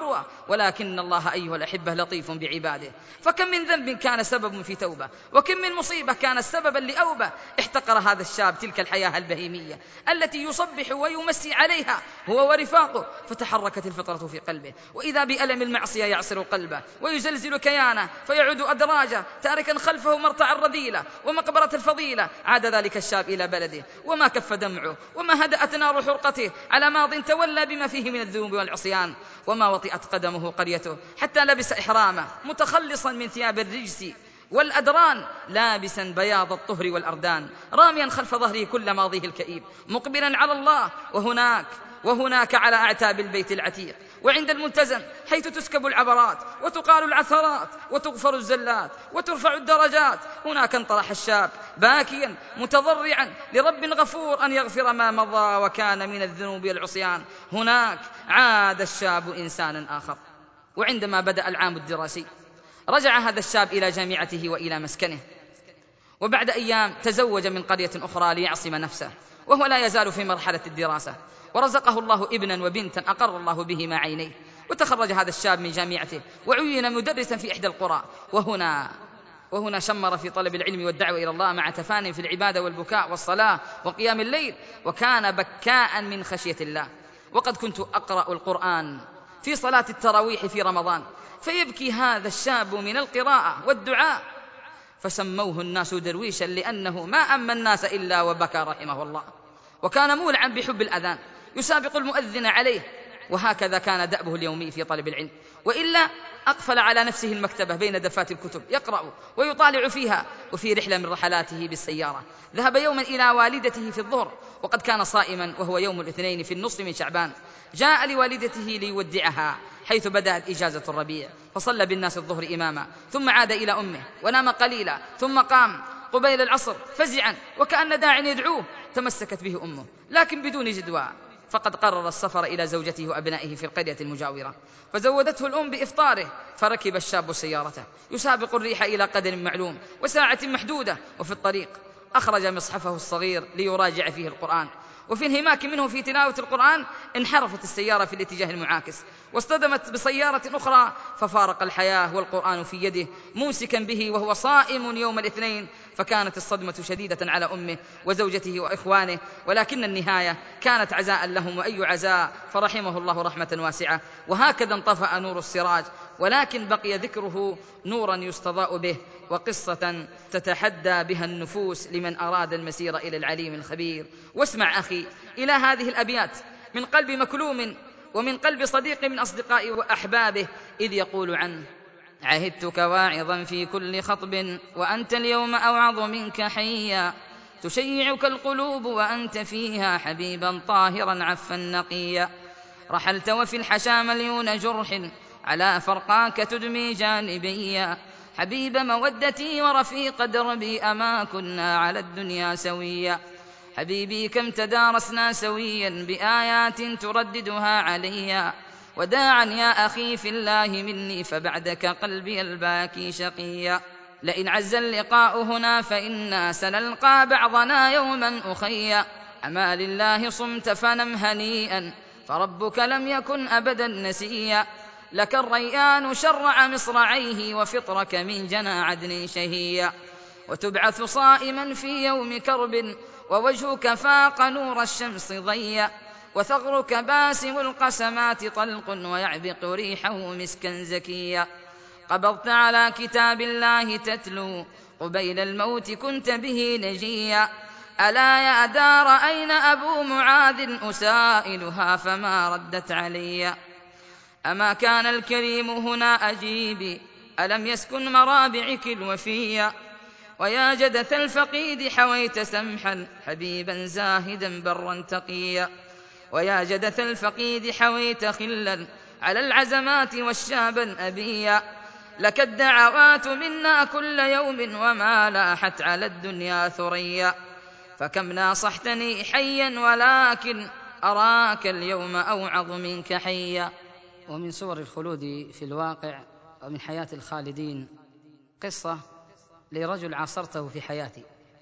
ولكن الله أيها الأحبة لطيف بعباده، فكم من ذنب كان سبب في توبة، وكم من مصيبة كانت سببا لأوبة. احتقر هذا الشاب تلك الحياة البهيمية التي يصبح ويمسي عليها هو ورفاقه، فتحركت الفطرة في قلبه، وإذا بألم المعصية يعصر قلبه ويزلزل كيانه، فيعود أدراجه تاركا خلفه مرتع الرذيلة ومقبرة الفضيلة. عاد ذلك الشاب إلى بلده وما كف دمعه، وما هدأت نار حرقته على ماض تولى بما فيه من الذنوب والعصيان، وما وطئت قدمه قريته حتى لبس إحرامه متخلصا من ثياب الرجس والأدران، لابسا بياض الطهر والأردان، راميا خلف ظهره كل ماضيه الكئيب، مقبلا على الله. وهناك وهناك على أعتاب البيت العتيق وعند الملتزم حيث تسكب العبرات وتقال العثرات وتغفر الزلات وترفع الدرجات، هناك انطرح الشاب باكيا متضرعا لرب غفور أن يغفر ما مضى وكان من الذنوب والعصيان. هناك عاد الشاب إنسانا آخر. وعندما بدأ العام الدراسي رجع هذا الشاب إلى جامعته وإلى مسكنه، وبعد أيام تزوج من قرية أخرى ليعصم نفسه، وهو لا يزال في مرحلة الدراسة، ورزقه الله ابنا وبنتا أقر الله بهما عينيه. وتخرج هذا الشاب من جامعته وعين مدرسا في إحدى القرى، وهنا وهنا شمر في طلب العلم والدعوة إلى الله مع تفان في العبادة والبكاء والصلاة وقيام الليل، وكان بكاء من خشية الله. وقد كنت أقرأ القرآن في صلاة التراويح في رمضان، فيبكي هذا الشاب من القراءة والدعاء، فسموه الناس درويشا لأنه ما أما الناس إلا وبكى رحمه الله. وكان مولعا بحب الأذان يسابق المؤذن عليه، وهكذا كان دأبه اليومي في طلب العلم، وإلا أقفل على نفسه المكتبة بين دفات الكتب يقرأ ويطالع فيها. وفي رحلة من رحلاته بالسيارة ذهب يوما إلى والدته في الظهر، وقد كان صائما وهو يوم الاثنين في النصف من شعبان. جاء لوالدته ليودعها حيث بدأت إجازة الربيع، فصلى بالناس الظهر إماما، ثم عاد إلى أمه ونام قليلا، ثم قام قبيل العصر فزعا وكأن داع يدعوه. تمسكت به أمه لكن بدون جدوى، فقد قرر السفر إلى زوجته وأبنائه في القرية المجاورة، فزودته الأم بإفطاره. فركب الشاب سيارته يسابق الريح إلى قدر معلوم وساعة محدودة، وفي الطريق أخرج مصحفه الصغير ليراجع فيه القرآن، وفي انهماك منه في تلاوة القرآن انحرفت السيارة في الاتجاه المعاكس واصطدمت بسيارة أخرى، ففارق الحياة والقرآن في يده ممسكا به وهو صائم يوم الاثنين. فكانت الصدمة شديدة على أمه وزوجته وإخوانه، ولكن النهاية كانت عزاء لهم، وأي عزاء، فرحمه الله رحمة واسعة. وهكذا انطفأ نور السراج، ولكن بقي ذكره نورا يستضاء به، وقصة تتحدى بها النفوس لمن أراد المسير إلى العليم الخبير. واسمع أخي إلى هذه الأبيات من قلب مكلوم ومن قلب صديق من أصدقائه وأحبابه، إذ يقول عنه: عهدتك واعظا في كل خطب، وأنت اليوم أوعظ منك حيا، تشيعك القلوب وأنت فيها حبيبا طاهرا عفا نقيا، رحلت وفي الحشا مليون جرح، على فرقاك تدمي جانبيا، حبيب مودتي ورفيق دربي، أما كنا على الدنيا سويا، حبيبي كم تدارسنا سويا بآيات ترددها عليا، وداعا يا أخي في الله مني، فبعدك قلبي الباكي شقيا، لئن عز اللقاء هنا فإنا سنلقى بعضنا يوما أخيا، أما لله صمت فنم هنيئا، فربك لم يكن أبدا نسيا، لك الريان شرع مصرعيه، وفطرك من جنى عدن شهيا، وتبعث صائما في يوم كرب، ووجهك فاق نور الشمس ضيا، وثغرك باسم القسمات طلق، ويعبق ريحه مسكا زكيا، قبضت على كتاب الله تتلو، قبيل الموت كنت به نجيا، ألا يا دار أين أبو معاذ أسائلها فما ردت عليا، أما كان الكريم هنا أجيبي، ألم يسكن مرابعك الوفيا، ويا جدث الفقيد حويت سمحا، حبيبا زاهدا برا تقيا، ويا جدث الفقيد حويت خلا، على العزمات والشابا أبيا، لك الدعوات منا كل يوم، وما لاحت على الدنيا ثريا، فكم ناصحتني حيا، ولكن أراك اليوم أوعظ منك حيا. ومن صور الخلود في الواقع ومن حياة الخالدين قصة لرجل عاصرته في حياتي،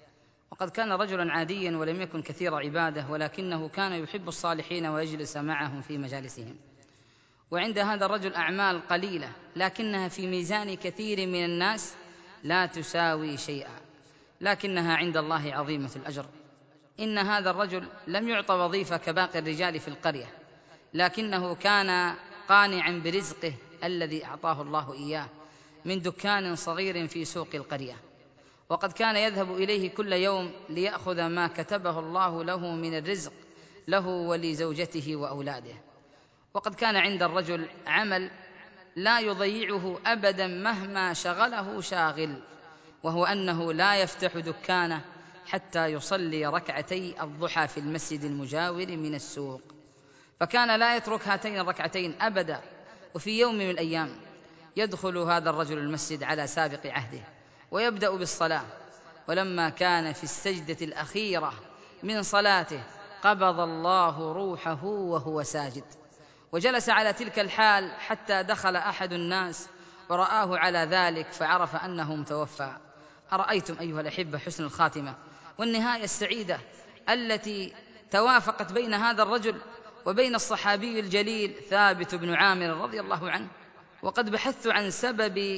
وقد كان رجلا عاديا ولم يكن كثير عبادة، ولكنه كان يحب الصالحين ويجلس معهم في مجالسهم، وعند هذا الرجل أعمال قليلة لكنها في ميزان كثير من الناس لا تساوي شيئا، لكنها عند الله عظيمة الأجر. إن هذا الرجل لم يعط وظيفة كباقي الرجال في القرية، لكنه كان قانعا برزقه الذي أعطاه الله إياه من دكان صغير في سوق القرية، وقد كان يذهب إليه كل يوم ليأخذ ما كتبه الله له من الرزق له ولزوجته وأولاده. وقد كان عند الرجل عمل لا يضيعه أبدا مهما شغله شاغل، وهو أنه لا يفتح دكانه حتى يصلي ركعتي الضحى في المسجد المجاور من السوق، فكان لا يترك هاتين الركعتين أبدا. وفي يوم من الأيام يدخل هذا الرجل المسجد على سابق عهده ويبدأ بالصلاة، ولما كان في السجدة الأخيرة من صلاته قبض الله روحه وهو ساجد، وجلس على تلك الحال حتى دخل أحد الناس ورآه على ذلك فعرف أنه متوفى. أرأيتم أيها الأحبة حسن الخاتمة والنهاية السعيدة التي توافقت بين هذا الرجل وبين الصحابي الجليل ثابت بن عامر رضي الله عنه. وقد بحثت عن سبب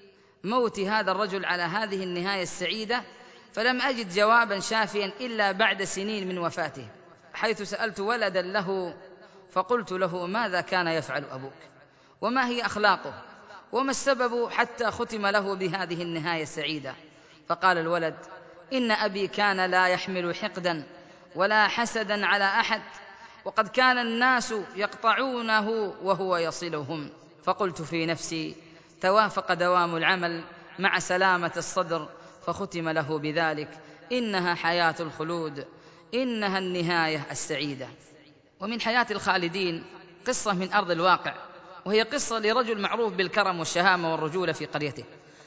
موت هذا الرجل على هذه النهاية السعيدة فلم أجد جوابا شافيا إلا بعد سنين من وفاته، حيث سألت ولدا له فقلت له: ماذا كان يفعل أبوك؟ وما هي أخلاقه؟ وما السبب حتى ختم له بهذه النهاية السعيدة؟ فقال الولد: إن أبي كان لا يحمل حقدا ولا حسدا على أحد، وقد كان الناس يقطعونه وهو يصلهم. فقلت في نفسي: توافق دوام العمل مع سلامة الصدر، فختم له بذلك: إنها حياة الخلود، إنها النهاية السعيدة. ومن حياة الخالدين قصة من أرض الواقع، وهي قصة لرجل معروف بالكرم والشهامة والرجولة في قريته.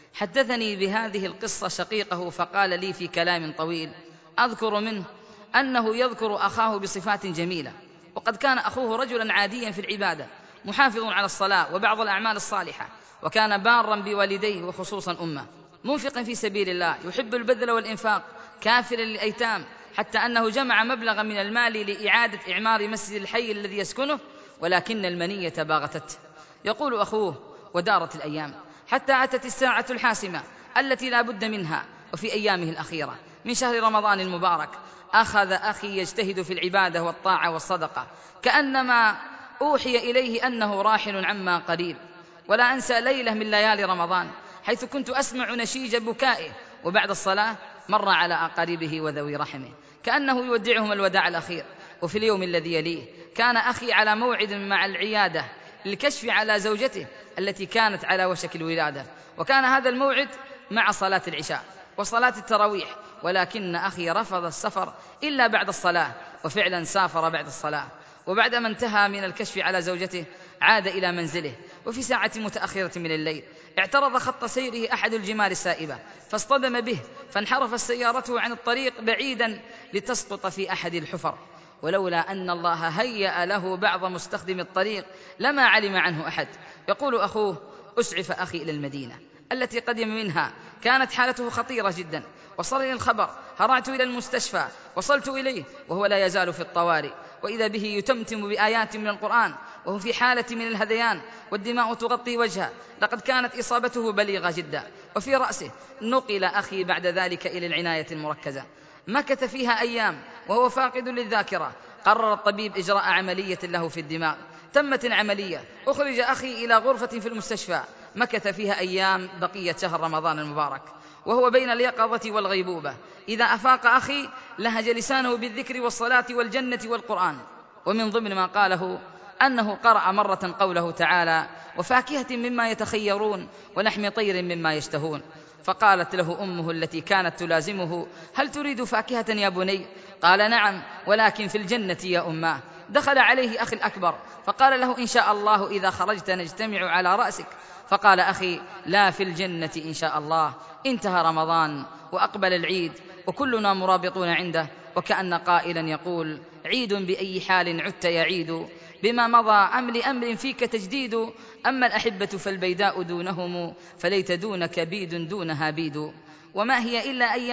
حدثني بهذه القصة شقيقه فقال لي في كلام طويل أذكر منه أنه يذكر أخاه بصفات جميلة، وقد كان أخوه رجلا عاديا في العبادة محافظ على الصلاة وبعض الأعمال الصالحة، وكان بارا بوالديه وخصوصا أمه، منفقا في سبيل الله، يحب البذل والإنفاق، كافلا للأيتام، حتى أنه جمع مبلغا من المال لإعادة إعمار مسجد الحي الذي يسكنه، ولكن المنية باغتته. يقول أخوه: ودارت الأيام حتى أتت الساعة الحاسمة التي لا بد منها، وفي أيامه الأخيرة من شهر رمضان المبارك أخذ أخي يجتهد في العبادة والطاعة والصدقة، كأنما أوحي إليه أنه راحل عما قريب. ولا أنسى ليلة من ليالي رمضان حيث كنت أسمع نشيج بكائه، وبعد الصلاة مر على أقاربه وذوي رحمه كأنه يودعهم الوداع الأخير. وفي اليوم الذي يليه كان أخي على موعد مع العيادة للكشف على زوجته التي كانت على وشك الولادة، وكان هذا الموعد مع صلاة العشاء وصلاة التراويح، ولكن أخي رفض السفر إلا بعد الصلاة، وفعلا سافر بعد الصلاة. وبعدما انتهى من الكشف على زوجته عاد إلى منزله، وفي ساعة متأخرة من الليل اعترض خط سيره أحد الجمال السائبة فاصطدم به، فانحرفت سيارته عن الطريق بعيدا لتسقط في أحد الحفر، ولولا أن الله هيأ له بعض مستخدم الطريق لما علم عنه أحد. يقول أخوه: أسعف أخي إلى المدينة التي قدم منها، كانت حالته خطيرة جدا، وصلني الخبر، هرعت إلى المستشفى، وصلت إليه وهو لا يزال في الطوارئ، وإذا به يتمتم بآيات من القرآن وهو في حالة من الهذيان والدماء تغطي وجهه، لقد كانت إصابته بليغة جدا، وفي رأسه. نقل أخي بعد ذلك إلى العناية المركزة، مكث فيها أيام وهو فاقد للذاكرة. قرر الطبيب إجراء عملية له في الدماغ، تمت العملية، أخرج أخي إلى غرفة في المستشفى، مكث فيها أيام بقية شهر رمضان المبارك وهو بين اليقظة والغيبوبة. إذا أفاق أخي لهج لسانه بالذكر والصلاة والجنة والقرآن. ومن ضمن ما قاله أنه قرأ مرة قوله تعالى: وفاكهة مما يتخيرون ولحم طير مما يشتهون. فقالت له أمه التي كانت تلازمه: هل تريد فاكهة يا بني؟ قال: نعم، ولكن في الجنة يا أماه. دخل عليه أخي الأكبر فقال له: إن شاء الله إذا خرجت نجتمع على رأسك. فقال أخي: لا، في الجنة إن شاء الله. انتهى رمضان وأقبل العيد وكلنا مرابطون عنده، وكأن قائلا يقول: عيد بأي حال عدت يا عيد، بما مضى أم لأمر فيك تجديد، أما الأحبة فالبيداء دونهم، فليت دونك بيد دونها بيد. وما هي إلا أيام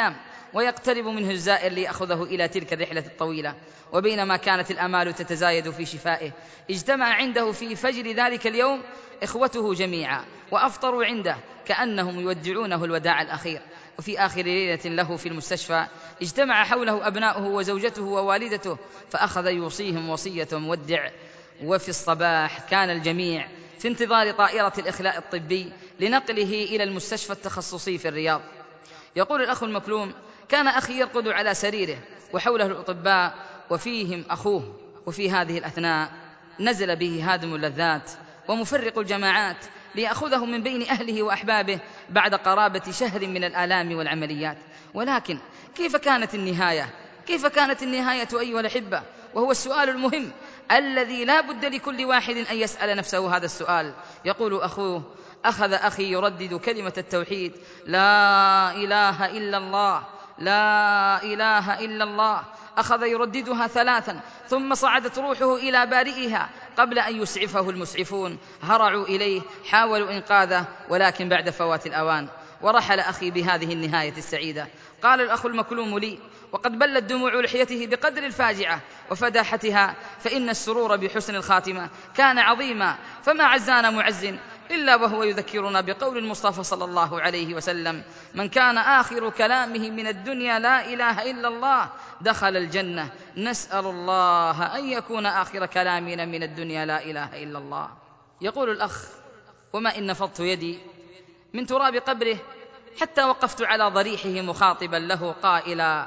ويقترب منه الزائر ليأخذه إلى تلك الرحلة الطويلة. وبينما كانت الآمال تتزايد في شفائه، اجتمع عنده في فجر ذلك اليوم إخوته جميعا وأفطروا عنده كأنهم يودعونه الوداع الأخير. وفي آخر ليلة له في المستشفى اجتمع حوله أبناؤه وزوجته ووالدته فأخذ يوصيهم وصية مودع. وفي الصباح كان الجميع في انتظار طائرة الإخلاء الطبي لنقله إلى المستشفى التخصصي في الرياض. يقول الأخ المكلوم: كان أخي يرقد على سريره وحوله الأطباء وفيهم أخوه، وفي هذه الأثناء نزل به هادم اللذات ومفرق الجماعات ليأخذه من بين أهله وأحبابه بعد قرابة شهر من الآلام والعمليات. ولكن كيف كانت النهاية؟ كيف كانت النهاية أيها الأحبة؟ وهو السؤال المهم الذي لا بد لكل واحد أن يسأل نفسه هذا السؤال. يقول أخوه: أخذ أخي يردد كلمة التوحيد: لا إله إلا الله، لا إله إلا الله. أخذ يرددها ثلاثا ثم صعدت روحه إلى بارئها قبل أن يسعفه المسعفون. هرعوا إليه حاولوا إنقاذه ولكن بعد فوات الأوان. ورحل أخي بهذه النهاية السعيدة. قال الأخ المكلوم لي وقد بلت دموع لحيته بقدر الفاجعة وفداحتها: فإن السرور بحسن الخاتمة كان عظيما، فما عزانا معز إلا وهو يذكرنا بقول المصطفى صلى الله عليه وسلم: من كان آخر كلامه من الدنيا لا إله إلا الله دخل الجنة. نسأل الله أن يكون آخر كلامنا من الدنيا لا إله إلا الله. يقول الأخ: وما إن نفضت يدي من تراب قبره حتى وقفت على ضريحه مخاطبا له قائلا: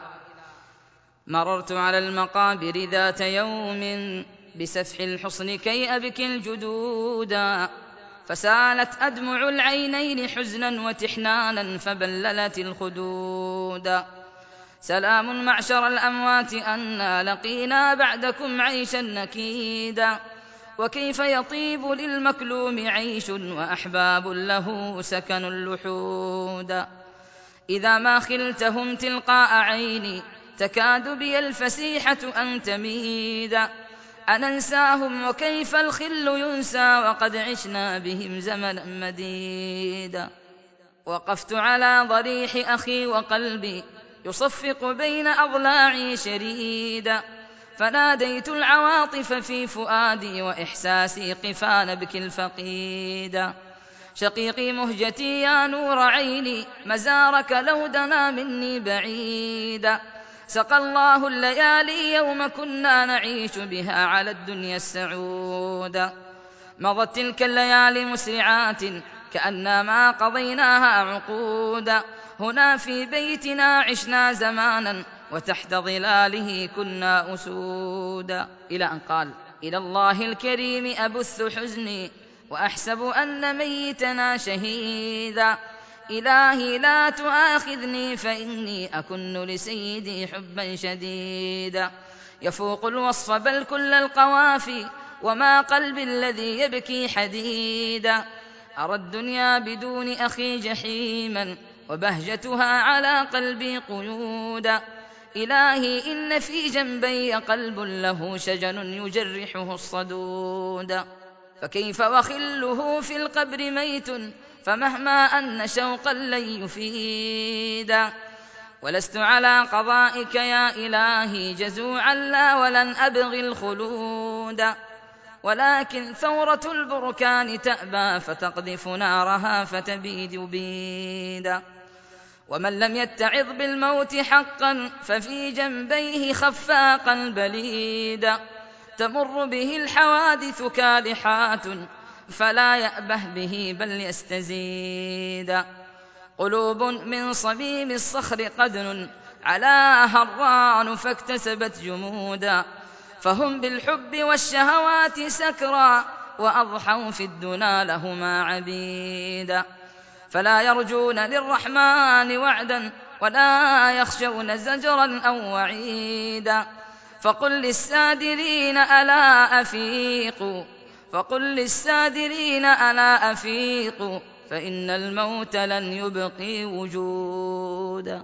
مررت على المقابر ذات يوم بسفح الحصن كي أبكي الجدودا، فسالت أدمع العينين حزنا وتحنانا فبللت الخدود. سلام معشر الأموات أنا لقينا بعدكم عيشا نكيدا، وكيف يطيب للمكلوم عيش وأحباب له سكن اللحود. إذا ما خلتهم تلقاء عيني تكاد بي الفسيحة أن تميد، أننساهم وكيف الخل ينسى وقد عشنا بهم زمنا مديدا. وقفت على ضريح أخي وقلبي يصفق بين أضلاعي شريدا، فناديت العواطف في فؤادي وإحساسي قفا نبكي الفقيدا. شقيقي مهجتي يا نور عيني مزارك لو دنا مني بعيدا، سقى الله الليالي يوم كنا نعيش بها على الدنيا السعودا. مضت تلك الليالي مسرعات كأنما قضيناها عقودا، هنا في بيتنا عشنا زمانا وتحت ظلاله كنا أسودا. إلى أن قال: إلى الله الكريم أبث حزني وأحسب أن ميتنا شهيدا، إلهي لا تؤاخذني فإني أكن لسيدي حبا شديدا، يفوق الوصف بل كل القوافي وما قلبي الذي يبكي حديدا. أرى الدنيا بدون أخي جحيما وبهجتها على قلبي قيودا، إلهي إن في جنبي قلب له شجن يجرحه الصدود، فكيف وخله في القبر ميت فمهما أن شوقا لن يفيدا. ولست على قضائك يا إلهي جزوعا لا ولن أبغي الخلود، ولكن ثورة البركان تأبى فتقذف نارها فتبيد بيدا. ومن لم يتعظ بالموت حقا ففي جنبيه خفاقا بليدا، تمر به الحوادث كالحات فلا يأبه به بل يستزيدا. قلوب من صميم الصخر قدن على هران فاكتسبت جمودا، فهم بالحب والشهوات سكرى وأضحوا في الدنا لهما عبيدا. فلا يرجون للرحمن وعدا ولا يخشون زجرا أو وعيدا. فقل للسادرين ألا أفيقوا فقل للسادرين ألا أفيقوا فإن الموت لن يبقي وجودا.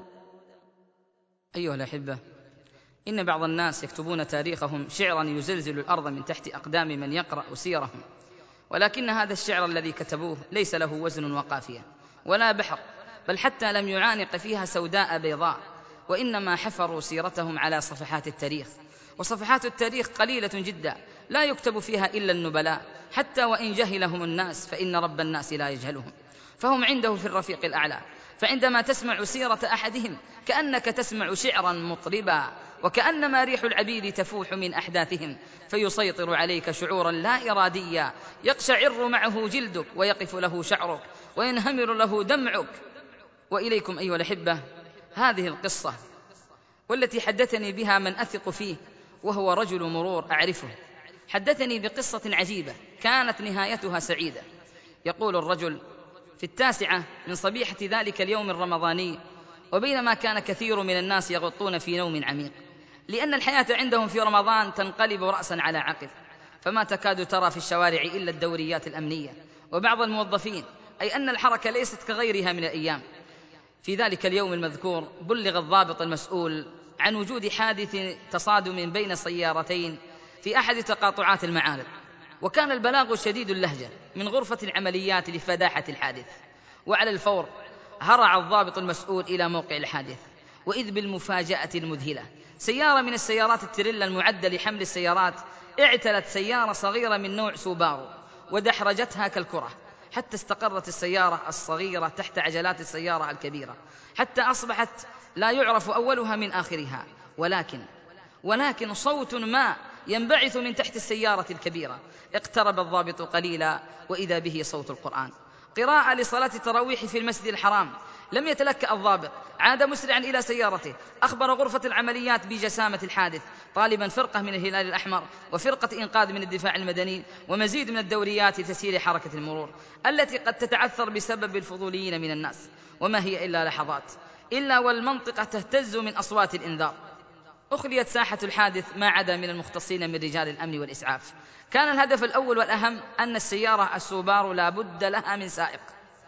أيها الأحبة، إن بعض الناس يكتبون تاريخهم شعرا يزلزل الأرض من تحت أقدام من يقرأ سيرهم، ولكن هذا الشعر الذي كتبوه ليس له وزن وقافية ولا بحر، بل حتى لم يعانق فيها سوداء بيضاء، وإنما حفروا سيرتهم على صفحات التاريخ، وصفحات التاريخ قليلة جدا لا يكتب فيها إلا النبلاء، حتى وإن جهلهم الناس فإن رب الناس لا يجهلهم، فهم عنده في الرفيق الأعلى. فعندما تسمع سيرة أحدهم كأنك تسمع شعرا مطربا، وكأنما ريح العبيد تفوح من أحداثهم، فيسيطر عليك شعورا لا إراديا يقشعر معه جلدك ويقف له شعرك وينهمر له دمعك. وإليكم أيها الأحبة هذه القصة، والتي حدثني بها من أثق فيه وهو رجل مرور أعرفه، حدثني بقصة عجيبة كانت نهايتها سعيدة. يقول الرجل: في التاسعة من صبيحة ذلك اليوم الرمضاني، وبينما كان كثير من الناس يغطون في نوم عميق، لأن الحياة عندهم في رمضان تنقلب رأسا على عقب، فما تكاد ترى في الشوارع إلا الدوريات الأمنية وبعض الموظفين، أي أن الحركة ليست كغيرها من الأيام. في ذلك اليوم المذكور بلغ الضابط المسؤول عن وجود حادث تصادم بين سيارتين في أحد تقاطعات المعارض، وكان البلاغ شديد اللهجة من غرفة العمليات لفداحة الحادث. وعلى الفور هرع الضابط المسؤول إلى موقع الحادث، وإذ بالمفاجأة المذهلة سيارة من السيارات التريلا المعدة لحمل السيارات اعتلت سيارة صغيرة من نوع سوبارو ودحرجتها كالكرة، حتى استقرت السيارة الصغيرة تحت عجلات السيارة الكبيرة، حتى أصبحت لا يعرف أولها من آخرها. ولكن ولكن صوت ما ينبعث من تحت السيارة الكبيرة. اقترب الضابط قليلا وإذا به صوت القرآن، قراءة لصلاة التراويح في المسجد الحرام. لم يتلكأ الضابط، عاد مسرعا إلى سيارته، أخبر غرفة العمليات بجسامة الحادث، طالبا فرقة من الهلال الأحمر وفرقة إنقاذ من الدفاع المدني ومزيد من الدوريات لتسيير حركة المرور التي قد تتعثر بسبب الفضوليين من الناس. وما هي إلا لحظات، إلا والمنطقة تهتز من أصوات الإنذار. أخليت ساحة الحادث ما عدا من المختصين من رجال الأمن والإسعاف. كان الهدف الأول والأهم أن السيارة السوبارو لا بد لها من سائق،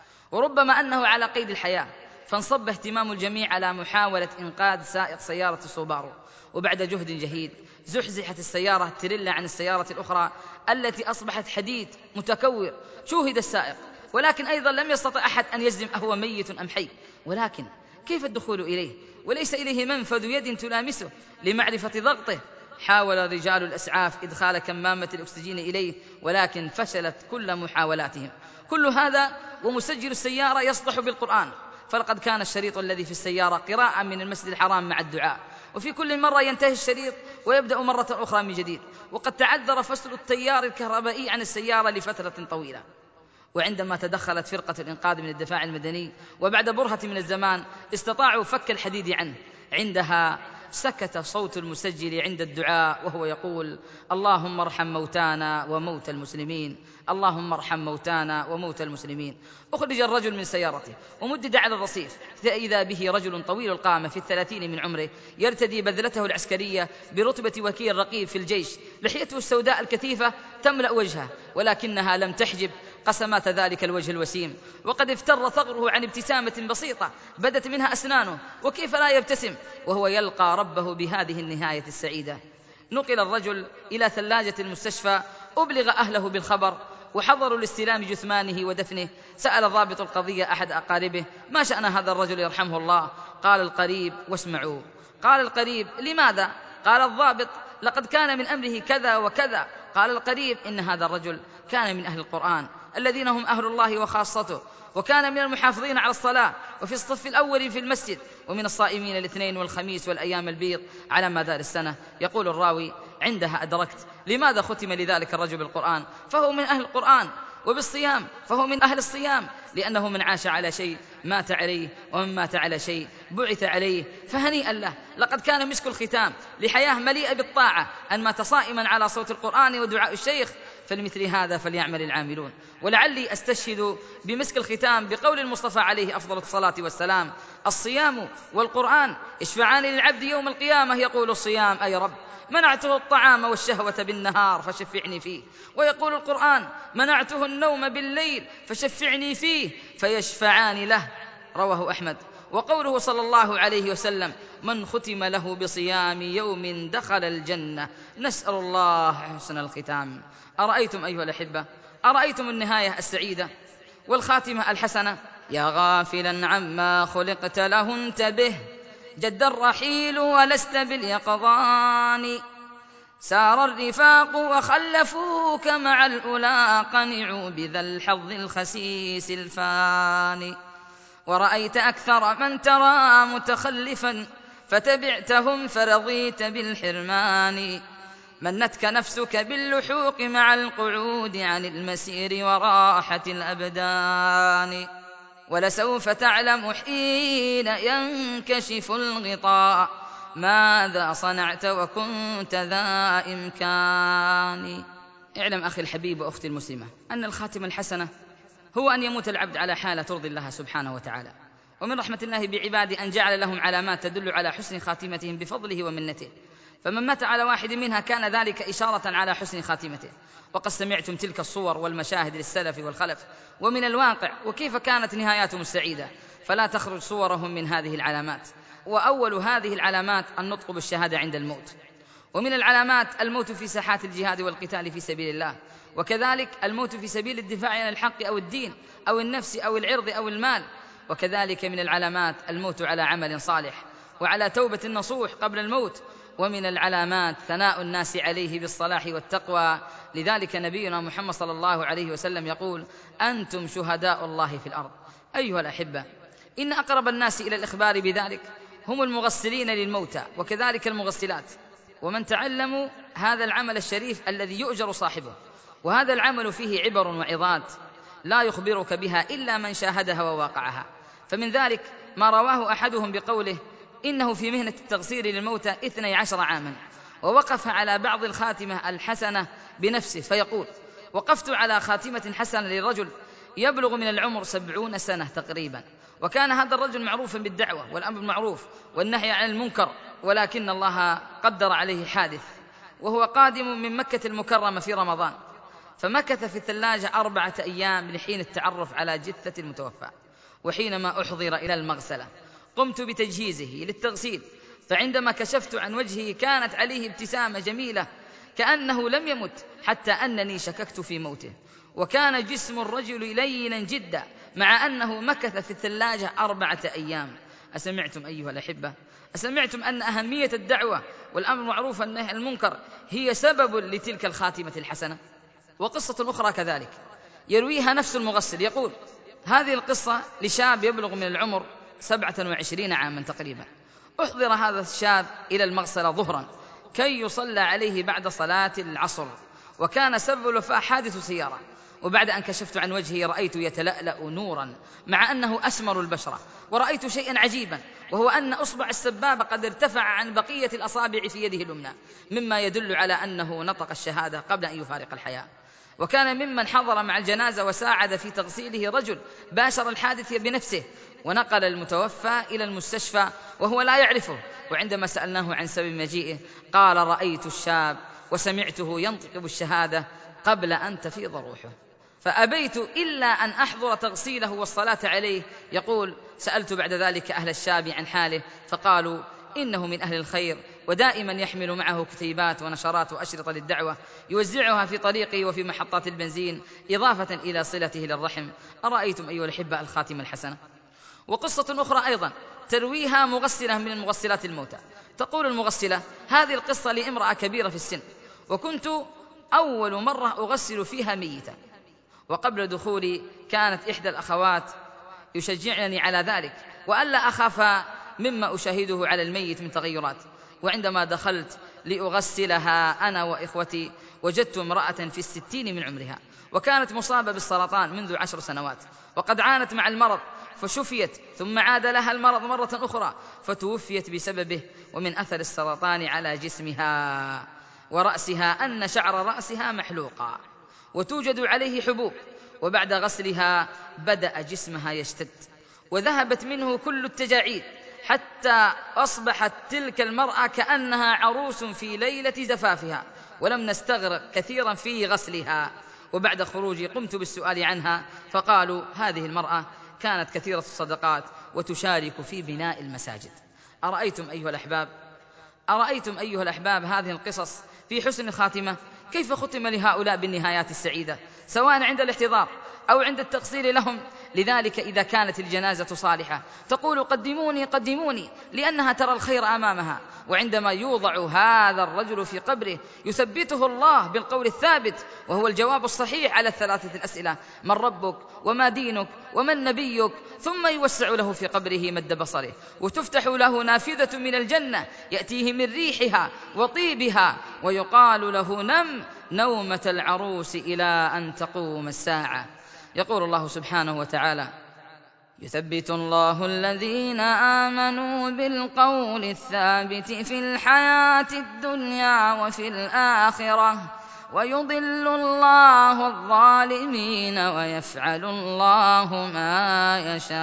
وربما أنه على قيد الحياة، فانصب اهتمام الجميع على محاولة إنقاذ سائق سيارة السوبارو. وبعد جهد جهيد زحزحت السيارة التريلا عن السيارة الأخرى التي أصبحت حديد متكور. شوهد السائق، ولكن أيضا لم يستطع أحد أن يجزم أهو ميت أم حي. ولكن كيف الدخول إليه وليس إليه منفذ يد تلامسه لمعرفة ضغطه؟ حاول رجال الإسعاف إدخال كمامة الأكسجين إليه، ولكن فشلت كل محاولاتهم. كل هذا ومسجل السيارة يصدح بالقرآن، فلقد كان الشريط الذي في السيارة قراءة من المسجد الحرام مع الدعاء، وفي كل مرة ينتهي الشريط ويبدأ مرة أخرى من جديد. وقد تعذر فصل التيار الكهربائي عن السيارة لفترة طويلة. وعندما تدخلت فرقة الإنقاذ من الدفاع المدني وبعد برهة من الزمان استطاعوا فك الحديد عنه، عندها سكت صوت المسجل عند الدعاء وهو يقول: اللهم ارحم موتانا وموت المسلمين، اللهم ارحم موتانا وموت المسلمين. أخرج الرجل من سيارته ومدد على الرصيف، فإذا به رجل طويل القامة في الثلاثين من عمره يرتدي بذلته العسكرية برتبة وكيل رقيب في الجيش، لحيته السوداء الكثيفة تملأ وجهه، ولكنها لم تحجب قسمات ذلك الوجه الوسيم، وقد افتر ثغره عن ابتسامة بسيطة بدت منها أسنانه، وكيف لا يبتسم وهو يلقى ربه بهذه النهاية السعيدة. نقل الرجل إلى ثلاجة المستشفى، أبلغ أهله بالخبر وحضروا لاستلام جثمانه ودفنه. سأل ضابط القضية أحد أقاربه: ما شأن هذا الرجل يرحمه الله؟ قال القريب: واسمعوا. قال القريب: لماذا؟ قال الضابط: لقد كان من أمره كذا وكذا. قال القريب: إن هذا الرجل كان من أهل القرآن الذين هم أهل الله وخاصته، وكان من المحافظين على الصلاة وفي الصف الأول في المسجد، ومن الصائمين الاثنين والخميس والأيام البيض على مدار السنة. يقول الراوي: عندها أدركت لماذا ختم لذلك الرجل بالقرآن، فهو من أهل القرآن، وبالصيام فهو من أهل الصيام، لأنه من عاش على شيء مات عليه، ومن مات على شيء بعث عليه. فهنيئا له، لقد كان مسك الختام لحياة مليئة بالطاعة أن مات صائما على صوت القرآن ودعاء الشيخ. فلمثل هذا فليعمل العاملون. ولعلي أستشهد بمسك الختام بقول المصطفى عليه أفضل الصلاة والسلام: الصيام والقرآن يشفعان للعبد يوم القيامة. يقول الصيام: أي رب منعته الطعام والشهوة بالنهار فشفعني فيه. ويقول القرآن: منعته النوم بالليل فشفعني فيه، فيشفعان له. رواه أحمد. وقوله صلى الله عليه وسلم: من ختم له بصيام يوم دخل الجنة. نسأل الله حسن الختام. أرأيتم أيها الأحبة، أرأيتم النهاية السعيدة والخاتمة الحسنة؟ يا غافلا عما خلقت له انتبه، جد الرحيل ولست باليقظان. سار الرفاق وخلفوك مع الأولى قنعوا بذا الحظ الخسيس الفاني. ورأيت أكثر من ترى متخلفا فتبعتهم فرضيت بالحرمان. منتك نفسك باللحوق مع القعود عن المسير وراحة الأبدان. ولسوف تعلم حين ينكشف الغطاء ماذا صنعت وكنت ذا إمكان. اعلم أخي الحبيب وأختي المسلمة أن الخاتمة الحسنة هو أن يموت العبد على حالة ترضي الله سبحانه وتعالى. ومن رحمة الله بعباده أن جعل لهم علامات تدل على حسن خاتمتهم بفضله ومنته، فمن مات على واحد منها كان ذلك إشارة على حسن خاتمته. وقد سمعتم تلك الصور والمشاهد للسلف والخلف ومن الواقع وكيف كانت نهاياتهم السعيدة، فلا تخرج صورهم من هذه العلامات. وأول هذه العلامات النطق بالشهادة عند الموت، ومن العلامات الموت في ساحات الجهاد والقتال في سبيل الله، وكذلك الموت في سبيل الدفاع عن الحق أو الدين أو النفس أو العرض أو المال. وكذلك من العلامات الموت على عمل صالح وعلى توبة نصوح قبل الموت. ومن العلامات ثناء الناس عليه بالصلاح والتقوى، لذلك نبينا محمد صلى الله عليه وسلم يقول: أنتم شهداء الله في الأرض. أيها الأحبة، إن أقرب الناس إلى الإخبار بذلك هم المغسلين للموتى وكذلك المغسلات، ومن تعلموا هذا العمل الشريف الذي يؤجر صاحبه. وهذا العمل فيه عبر وعظات لا يخبرك بها إلا من شاهدها وواقعها. فمن ذلك ما رواه أحدهم بقوله: إنه في مهنة التغسيل للموتى اثني عشر عاما، ووقف على بعض الخاتمة الحسنة بنفسه فيقول: وقفت على خاتمة حسنة لرجل يبلغ من العمر سبعون سنة تقريبا، وكان هذا الرجل معروفا بالدعوة والأمر بالمعروف والنهي عن المنكر، ولكن الله قدر عليه حادث وهو قادم من مكة المكرمة في رمضان، فمكث في الثلاجة أربعة أيام لحين التعرف على جثة المتوفى. وحينما أحضر إلى المغسلة قمت بتجهيزه للتغسيل، فعندما كشفت عن وجهه كانت عليه ابتسامة جميلة كأنه لم يمت، حتى أنني شككت في موته. وكان جسم الرجل لينا جدا مع أنه مكث في الثلاجة أربعة أيام. أسمعتم أيها الأحبة؟ أسمعتم أن أهمية الدعوة والأمر معروف والنهي عن المنكر هي سبب لتلك الخاتمة الحسنة؟ وقصة أخرى كذلك يرويها نفس المغسل، يقول: هذه القصة لشاب يبلغ من العمر سبعة وعشرين عاما تقريبا. أحضر هذا الشاب إلى المغسلة ظهرا كي يصلى عليه بعد صلاة العصر، وكان سبب الوفاة حادث سيارة. وبعد أن كشفت عن وجهه رأيت يتلألأ نورا مع أنه أسمر البشرة، ورأيت شيئا عجيبا وهو أن أصبع السبابة قد ارتفع عن بقية الأصابع في يده اليمنى، مما يدل على أنه نطق الشهادة قبل أن يفارق الحياة. وكان ممن حضر مع الجنازة وساعد في تغسيله رجل باشر الحادث بنفسه ونقل المتوفى إلى المستشفى وهو لا يعرفه. وعندما سألناه عن سبب مجيئه قال: رأيت الشاب وسمعته ينطق بالشهادة قبل أن تفيض روحه، فأبيت إلا أن أحضر تغسيله والصلاة عليه. يقول: سألت بعد ذلك أهل الشاب عن حاله فقالوا إنه من أهل الخير، ودائما يحمل معه كتيبات ونشرات وأشرطة للدعوة يوزعها في طريقه وفي محطات البنزين إضافة إلى صلته للرحم. أرأيتم أيها الأحبة الخاتمة الحسنة؟ وقصة أخرى أيضا ترويها مغسلة من المغسلات الموتى. تقول المغسلة: هذه القصة لامرأة كبيرة في السن، وكنت أول مرة أغسل فيها ميتا، وقبل دخولي كانت إحدى الأخوات يشجعني على ذلك وألا أخاف مما أشاهده على الميت من تغيرات. وعندما دخلت لأغسلها أنا وإخوتي وجدت امرأة في الستين من عمرها، وكانت مصابة بالسرطان منذ عشر سنوات، وقد عانت مع المرض فشفيت، ثم عاد لها المرض مرة أخرى فتوفيت بسببه، ومن أثر السرطان على جسمها ورأسها أن شعر رأسها محلوقا وتوجد عليه حبوب. وبعد غسلها بدأ جسمها يشتد وذهبت منه كل التجاعيد، حتى أصبحت تلك المرأة كأنها عروس في ليلة زفافها، ولم نستغرق كثيرا في غسلها. وبعد خروجي قمت بالسؤال عنها فقالوا: هذه المرأة كانت كثيرة الصدقات وتشارك في بناء المساجد. أرأيتم أيها الأحباب أرأيتم أيها الأحباب هذه القصص في حسن الخاتمة كيف ختم لهؤلاء بالنهايات السعيدة، سواء عند الاحتضار أو عند التقصير لهم لذلك إذا كانت الجنازة صالحة تقول قدموني قدموني، لأنها ترى الخير أمامها. وعندما يوضع هذا الرجل في قبره يثبته الله بالقول الثابت، وهو الجواب الصحيح على الثلاثة الأسئلة: من ربك وما دينك ومن نبيك، ثم يوسع له في قبره مد بصره، وتفتح له نافذة من الجنة يأتيه من ريحها وطيبها، ويقال له: نم نومة العروس إلى أن تقوم الساعة. يقول الله سبحانه وتعالى: يثبت الله الذين آمنوا بالقول الثابت في الحياة الدنيا وفي الآخرة ويضل الله الظالمين ويفعل الله ما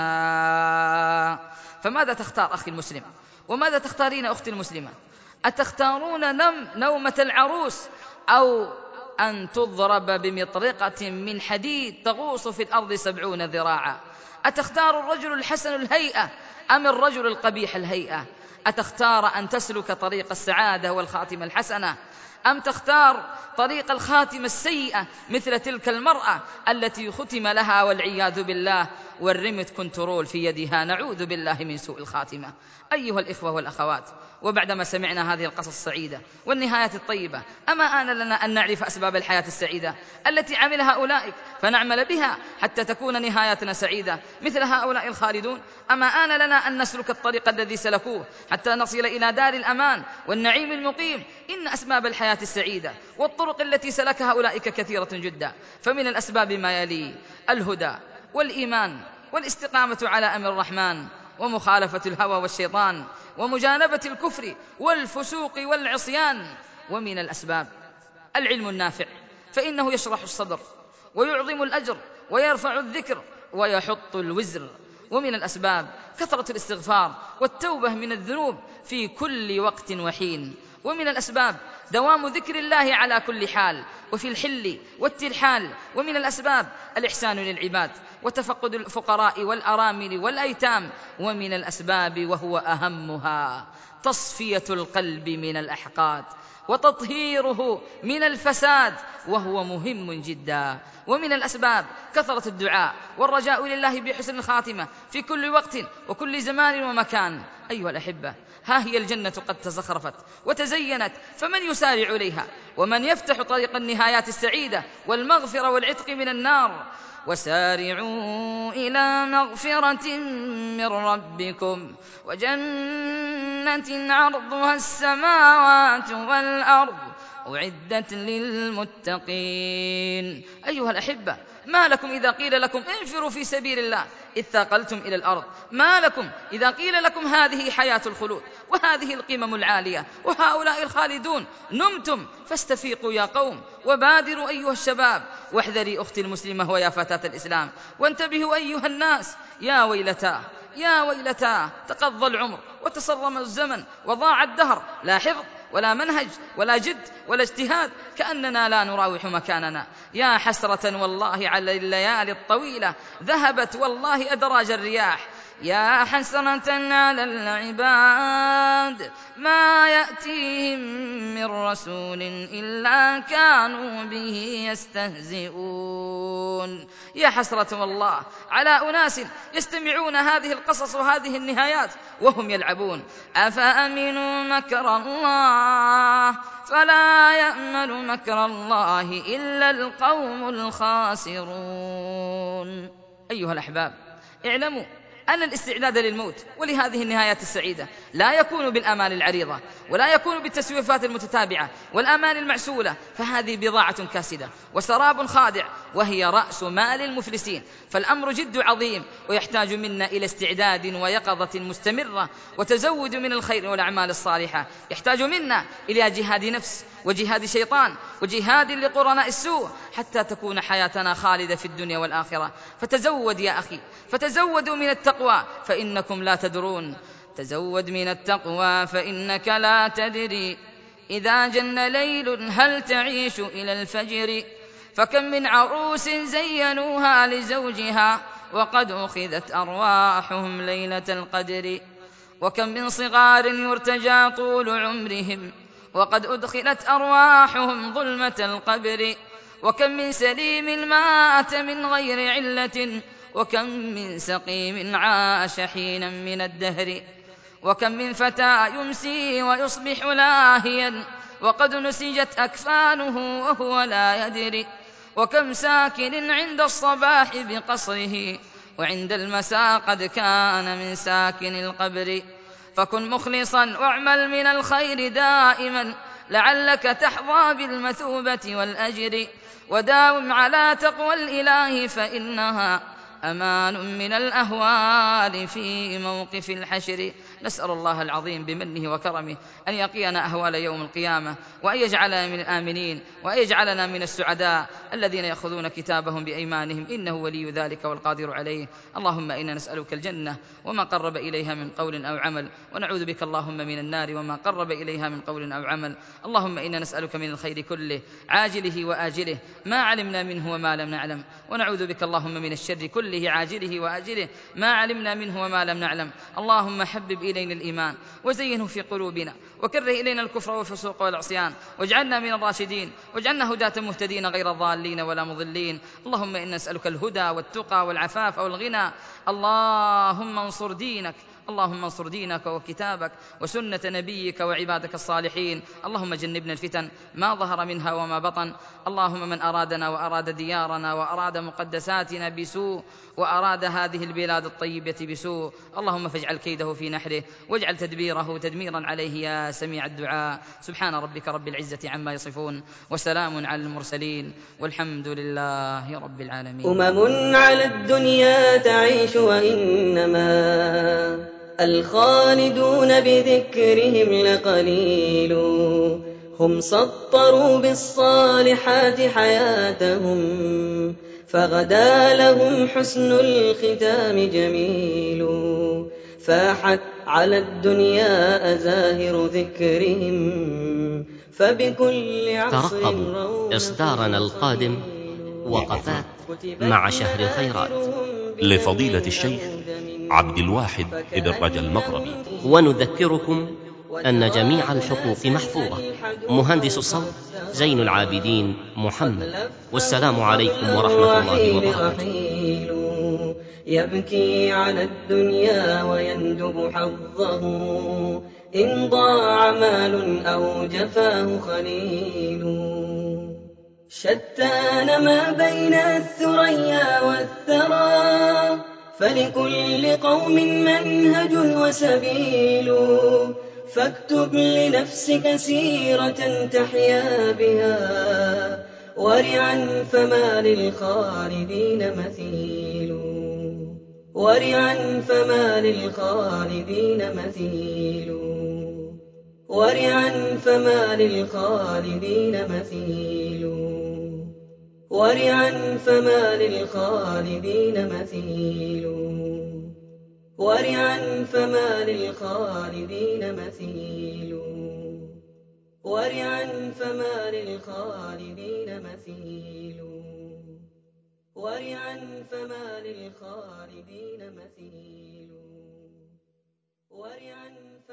يشاء. فماذا تختار أخي المسلم؟ وماذا تختارين أختي المسلمة؟ أتختارون نم نومة العروس، أو أن تضرب بمطرقة من حديد تغوص في الأرض سبعون ذراعا؟ أتختار الرجل الحسن الهيئة أم الرجل القبيح الهيئة؟ أتختار أن تسلك طريق السعادة والخاتمة الحسنة، أم تختار طريق الخاتمة السيئة مثل تلك المرأة التي ختم لها والعياذ بالله والريموت كنترول في يدها، نعوذ بالله من سوء الخاتمة؟ أيها الإخوة والأخوات، وبعدما سمعنا هذه القصص السعيدة والنهايات الطيبة، أما آن لنا أن نعرف أسباب الحياة السعيدة التي عملها أولئك فنعمل بها حتى تكون نهايتنا سعيدة مثل هؤلاء الخالدون؟ أما آن لنا أن نسلك الطريق الذي سلكوه حتى نصل إلى دار الأمان والنعيم المقيم؟ إن أسباب الحياة السعيدة والطرق التي سلكها أولئك كثيرة جدا، فمن الأسباب ما يلي: الهدى والإيمان والاستقامة على أمر الرحمن ومخالفة الهوى والشيطان ومجانبة الكفر والفسوق والعصيان. ومن الأسباب العلم النافع، فإنه يشرح الصدر ويعظم الأجر ويرفع الذكر ويحط الوزر. ومن الأسباب كثرة الاستغفار والتوبة من الذنوب في كل وقت وحين. ومن الأسباب دوام ذكر الله على كل حال وفي الحل والترحال. ومن الأسباب الإحسان للعباد وتفقد الفقراء والأرامل والأيتام. ومن الأسباب وهو أهمها تصفية القلب من الأحقاد وتطهيره من الفساد، وهو مهم جدا. ومن الأسباب كثرة الدعاء والرجاء لله بحسن الخاتمة في كل وقت وكل زمان ومكان. أيها الأحبة، ها هي الجنة قد تزخرفت وتزينت، فمن يسارع إليها؟ ومن يفتح طريق النهايات السعيدة والمغفرة والعتق من النار؟ وسارعوا إلى مغفرة من ربكم وجنة عرضها السماوات والأرض أعدت للمتقين. أيها الأحبة، ما لكم إذا قيل لكم انفروا في سبيل الله إذ ثاقلتم إلى الأرض؟ ما لكم إذا قيل لكم هذه حياة الخلود وهذه القمم العالية وهؤلاء الخالدون نمتم؟ فاستفيقوا يا قوم وبادروا أيها الشباب، واحذري أختي المسلمة ويا فتاة الإسلام، وانتبهوا أيها الناس. يا ويلتاه يا ويلتاه، تقضى العمر وتصرم الزمن وضاع الدهر، لا حفظ ولا منهج ولا جد ولا اجتهاد، كأننا لا نراوح مكاننا. يا حسرة والله على الليالي الطويلة، ذهبت والله أدراج الرياح. يا حسرة على العباد ما يأتيهم من رسول إلا كانوا به يستهزئون. يا حسرة والله على أناس يستمعون هذه القصص وهذه النهايات وهم يلعبون. أفأمنوا مكر الله فلا يأمن مكر الله إلا القوم الخاسرون. أيها الأحباب، اعلموا أن الاستعداد للموت ولهذه النهايات السعيدة لا يكون بالآمال العريضة، ولا يكون بالتسويفات المتتابعة والآمال المعسولة، فهذه بضاعة كاسدة وسراب خادع، وهي رأس مال المفلسين. فالأمر جد عظيم، ويحتاج منا إلى استعداد ويقظة مستمرة وتزود من الخير والأعمال الصالحة. يحتاج منا إلى جهاد نفس وجهاد شيطان وجهاد لقرناء السوء حتى تكون حياتنا خالدة في الدنيا والآخرة. فتزود يا أخي، فتزودوا من التقوى فإنكم لا تدرون. تزود من التقوى فإنك لا تدري إذا جن ليل هل تعيش إلى الفجر. فكم من عروس زينوها لزوجها وقد أخذت أرواحهم ليلة القدر. وكم من صغار يرتجى طول عمرهم وقد أدخلت أرواحهم ظلمة القبر. وكم من سليم مات من غير علة وكم من سقيم عاش حينا من الدهر، وكم من فتى يمسي ويصبح لاهيا وقد نسجت أكفانه وهو لا يدري، وكم ساكن عند الصباح بقصره وعند المساء قد كان من ساكن القبر. فكن مخلصا واعمل من الخير دائما لعلك تحظى بالمثوبة والأجر، وداوم على تقوى الإله فإنها أمان من الأهوال في موقف الحشر. نسأل الله العظيم بمنه وكرمه أن يقينا أهوال يوم القيامة، وأن يجعلنا من الآمنين، وأن يجعلنا من السعداء الذين يأخذون كتابهم بأيمانهم، إنه ولي ذلك والقادر عليه. اللهم إنا نسألك الجنة وما قرب إليها من قول أو عمل، ونعوذ بك اللهم من النار وما قرب إليها من قول أو عمل. اللهم إنا نسألك من الخير كله عاجله وآجله ما علمنا منه وما لم نعلم، ونعوذ بك اللهم من الشر كله عاجله وآجله ما علمنا منه وما لم نعلم. اللهم حبب إلينا الإيمان وزينه في قلوبنا، وكره إلينا الكفر والفسوق والعصيان، واجعلنا من الراشدين، واجعلنا هداة مهتدين غير ضالين ولا مضلين. اللهم إنا نسألك الهدى والتقى والعفاف والغنى. اللهم انصر دينك، اللهم انصر دينك وكتابك وسنة نبيك وعبادك الصالحين. اللهم جنبنا الفتن ما ظهر منها وما بطن. اللهم من أرادنا وأراد ديارنا وأراد مقدساتنا بسوء وأراد هذه البلاد الطيبة بسوء، اللهم فاجعل كيده في نحره واجعل تدبيره تدميرا عليه يا سميع الدعاء. سبحان ربك رب العزة عما يصفون، وسلام على المرسلين، والحمد لله رب العالمين. أمم على الدنيا تعيش وإنما الخالدون بذكرهم لقليل، هم سطروا بالصالحات حياتهم فغدا لهم حسن الختام جميل، فاحت على الدنيا أزاهر ذكرهم فبكل عصر ترقبوا إصدارنا القادم وقفات مع شهر الخيرات لفضيلة الشيخ عبد الواحد ابن رجا المغربي. ونذكركم أن جميع الحقوق محفوظة. مهندس الصوت زين العابدين محمد. والسلام عليكم ورحمة الله وبركاته. يبكي على الدنيا ويندب حظه إن ضاع مال أو جفاه خليل، شتان ما بين الثريا والثرى فلكل قوم منهج وسبيل، فاكتب لنفسك سيرة تحيا بها ورعا فما للخالدين مثيل، ورعا فما للخالدين مثيل، ورعا فما للخالدين مثيل، ورعا فما للخالدين مثيل، ورعا فما للخالدين مثيل، ورعا فما للخالدين مثيل، ورعا فما للخالدين مثيل، ورعا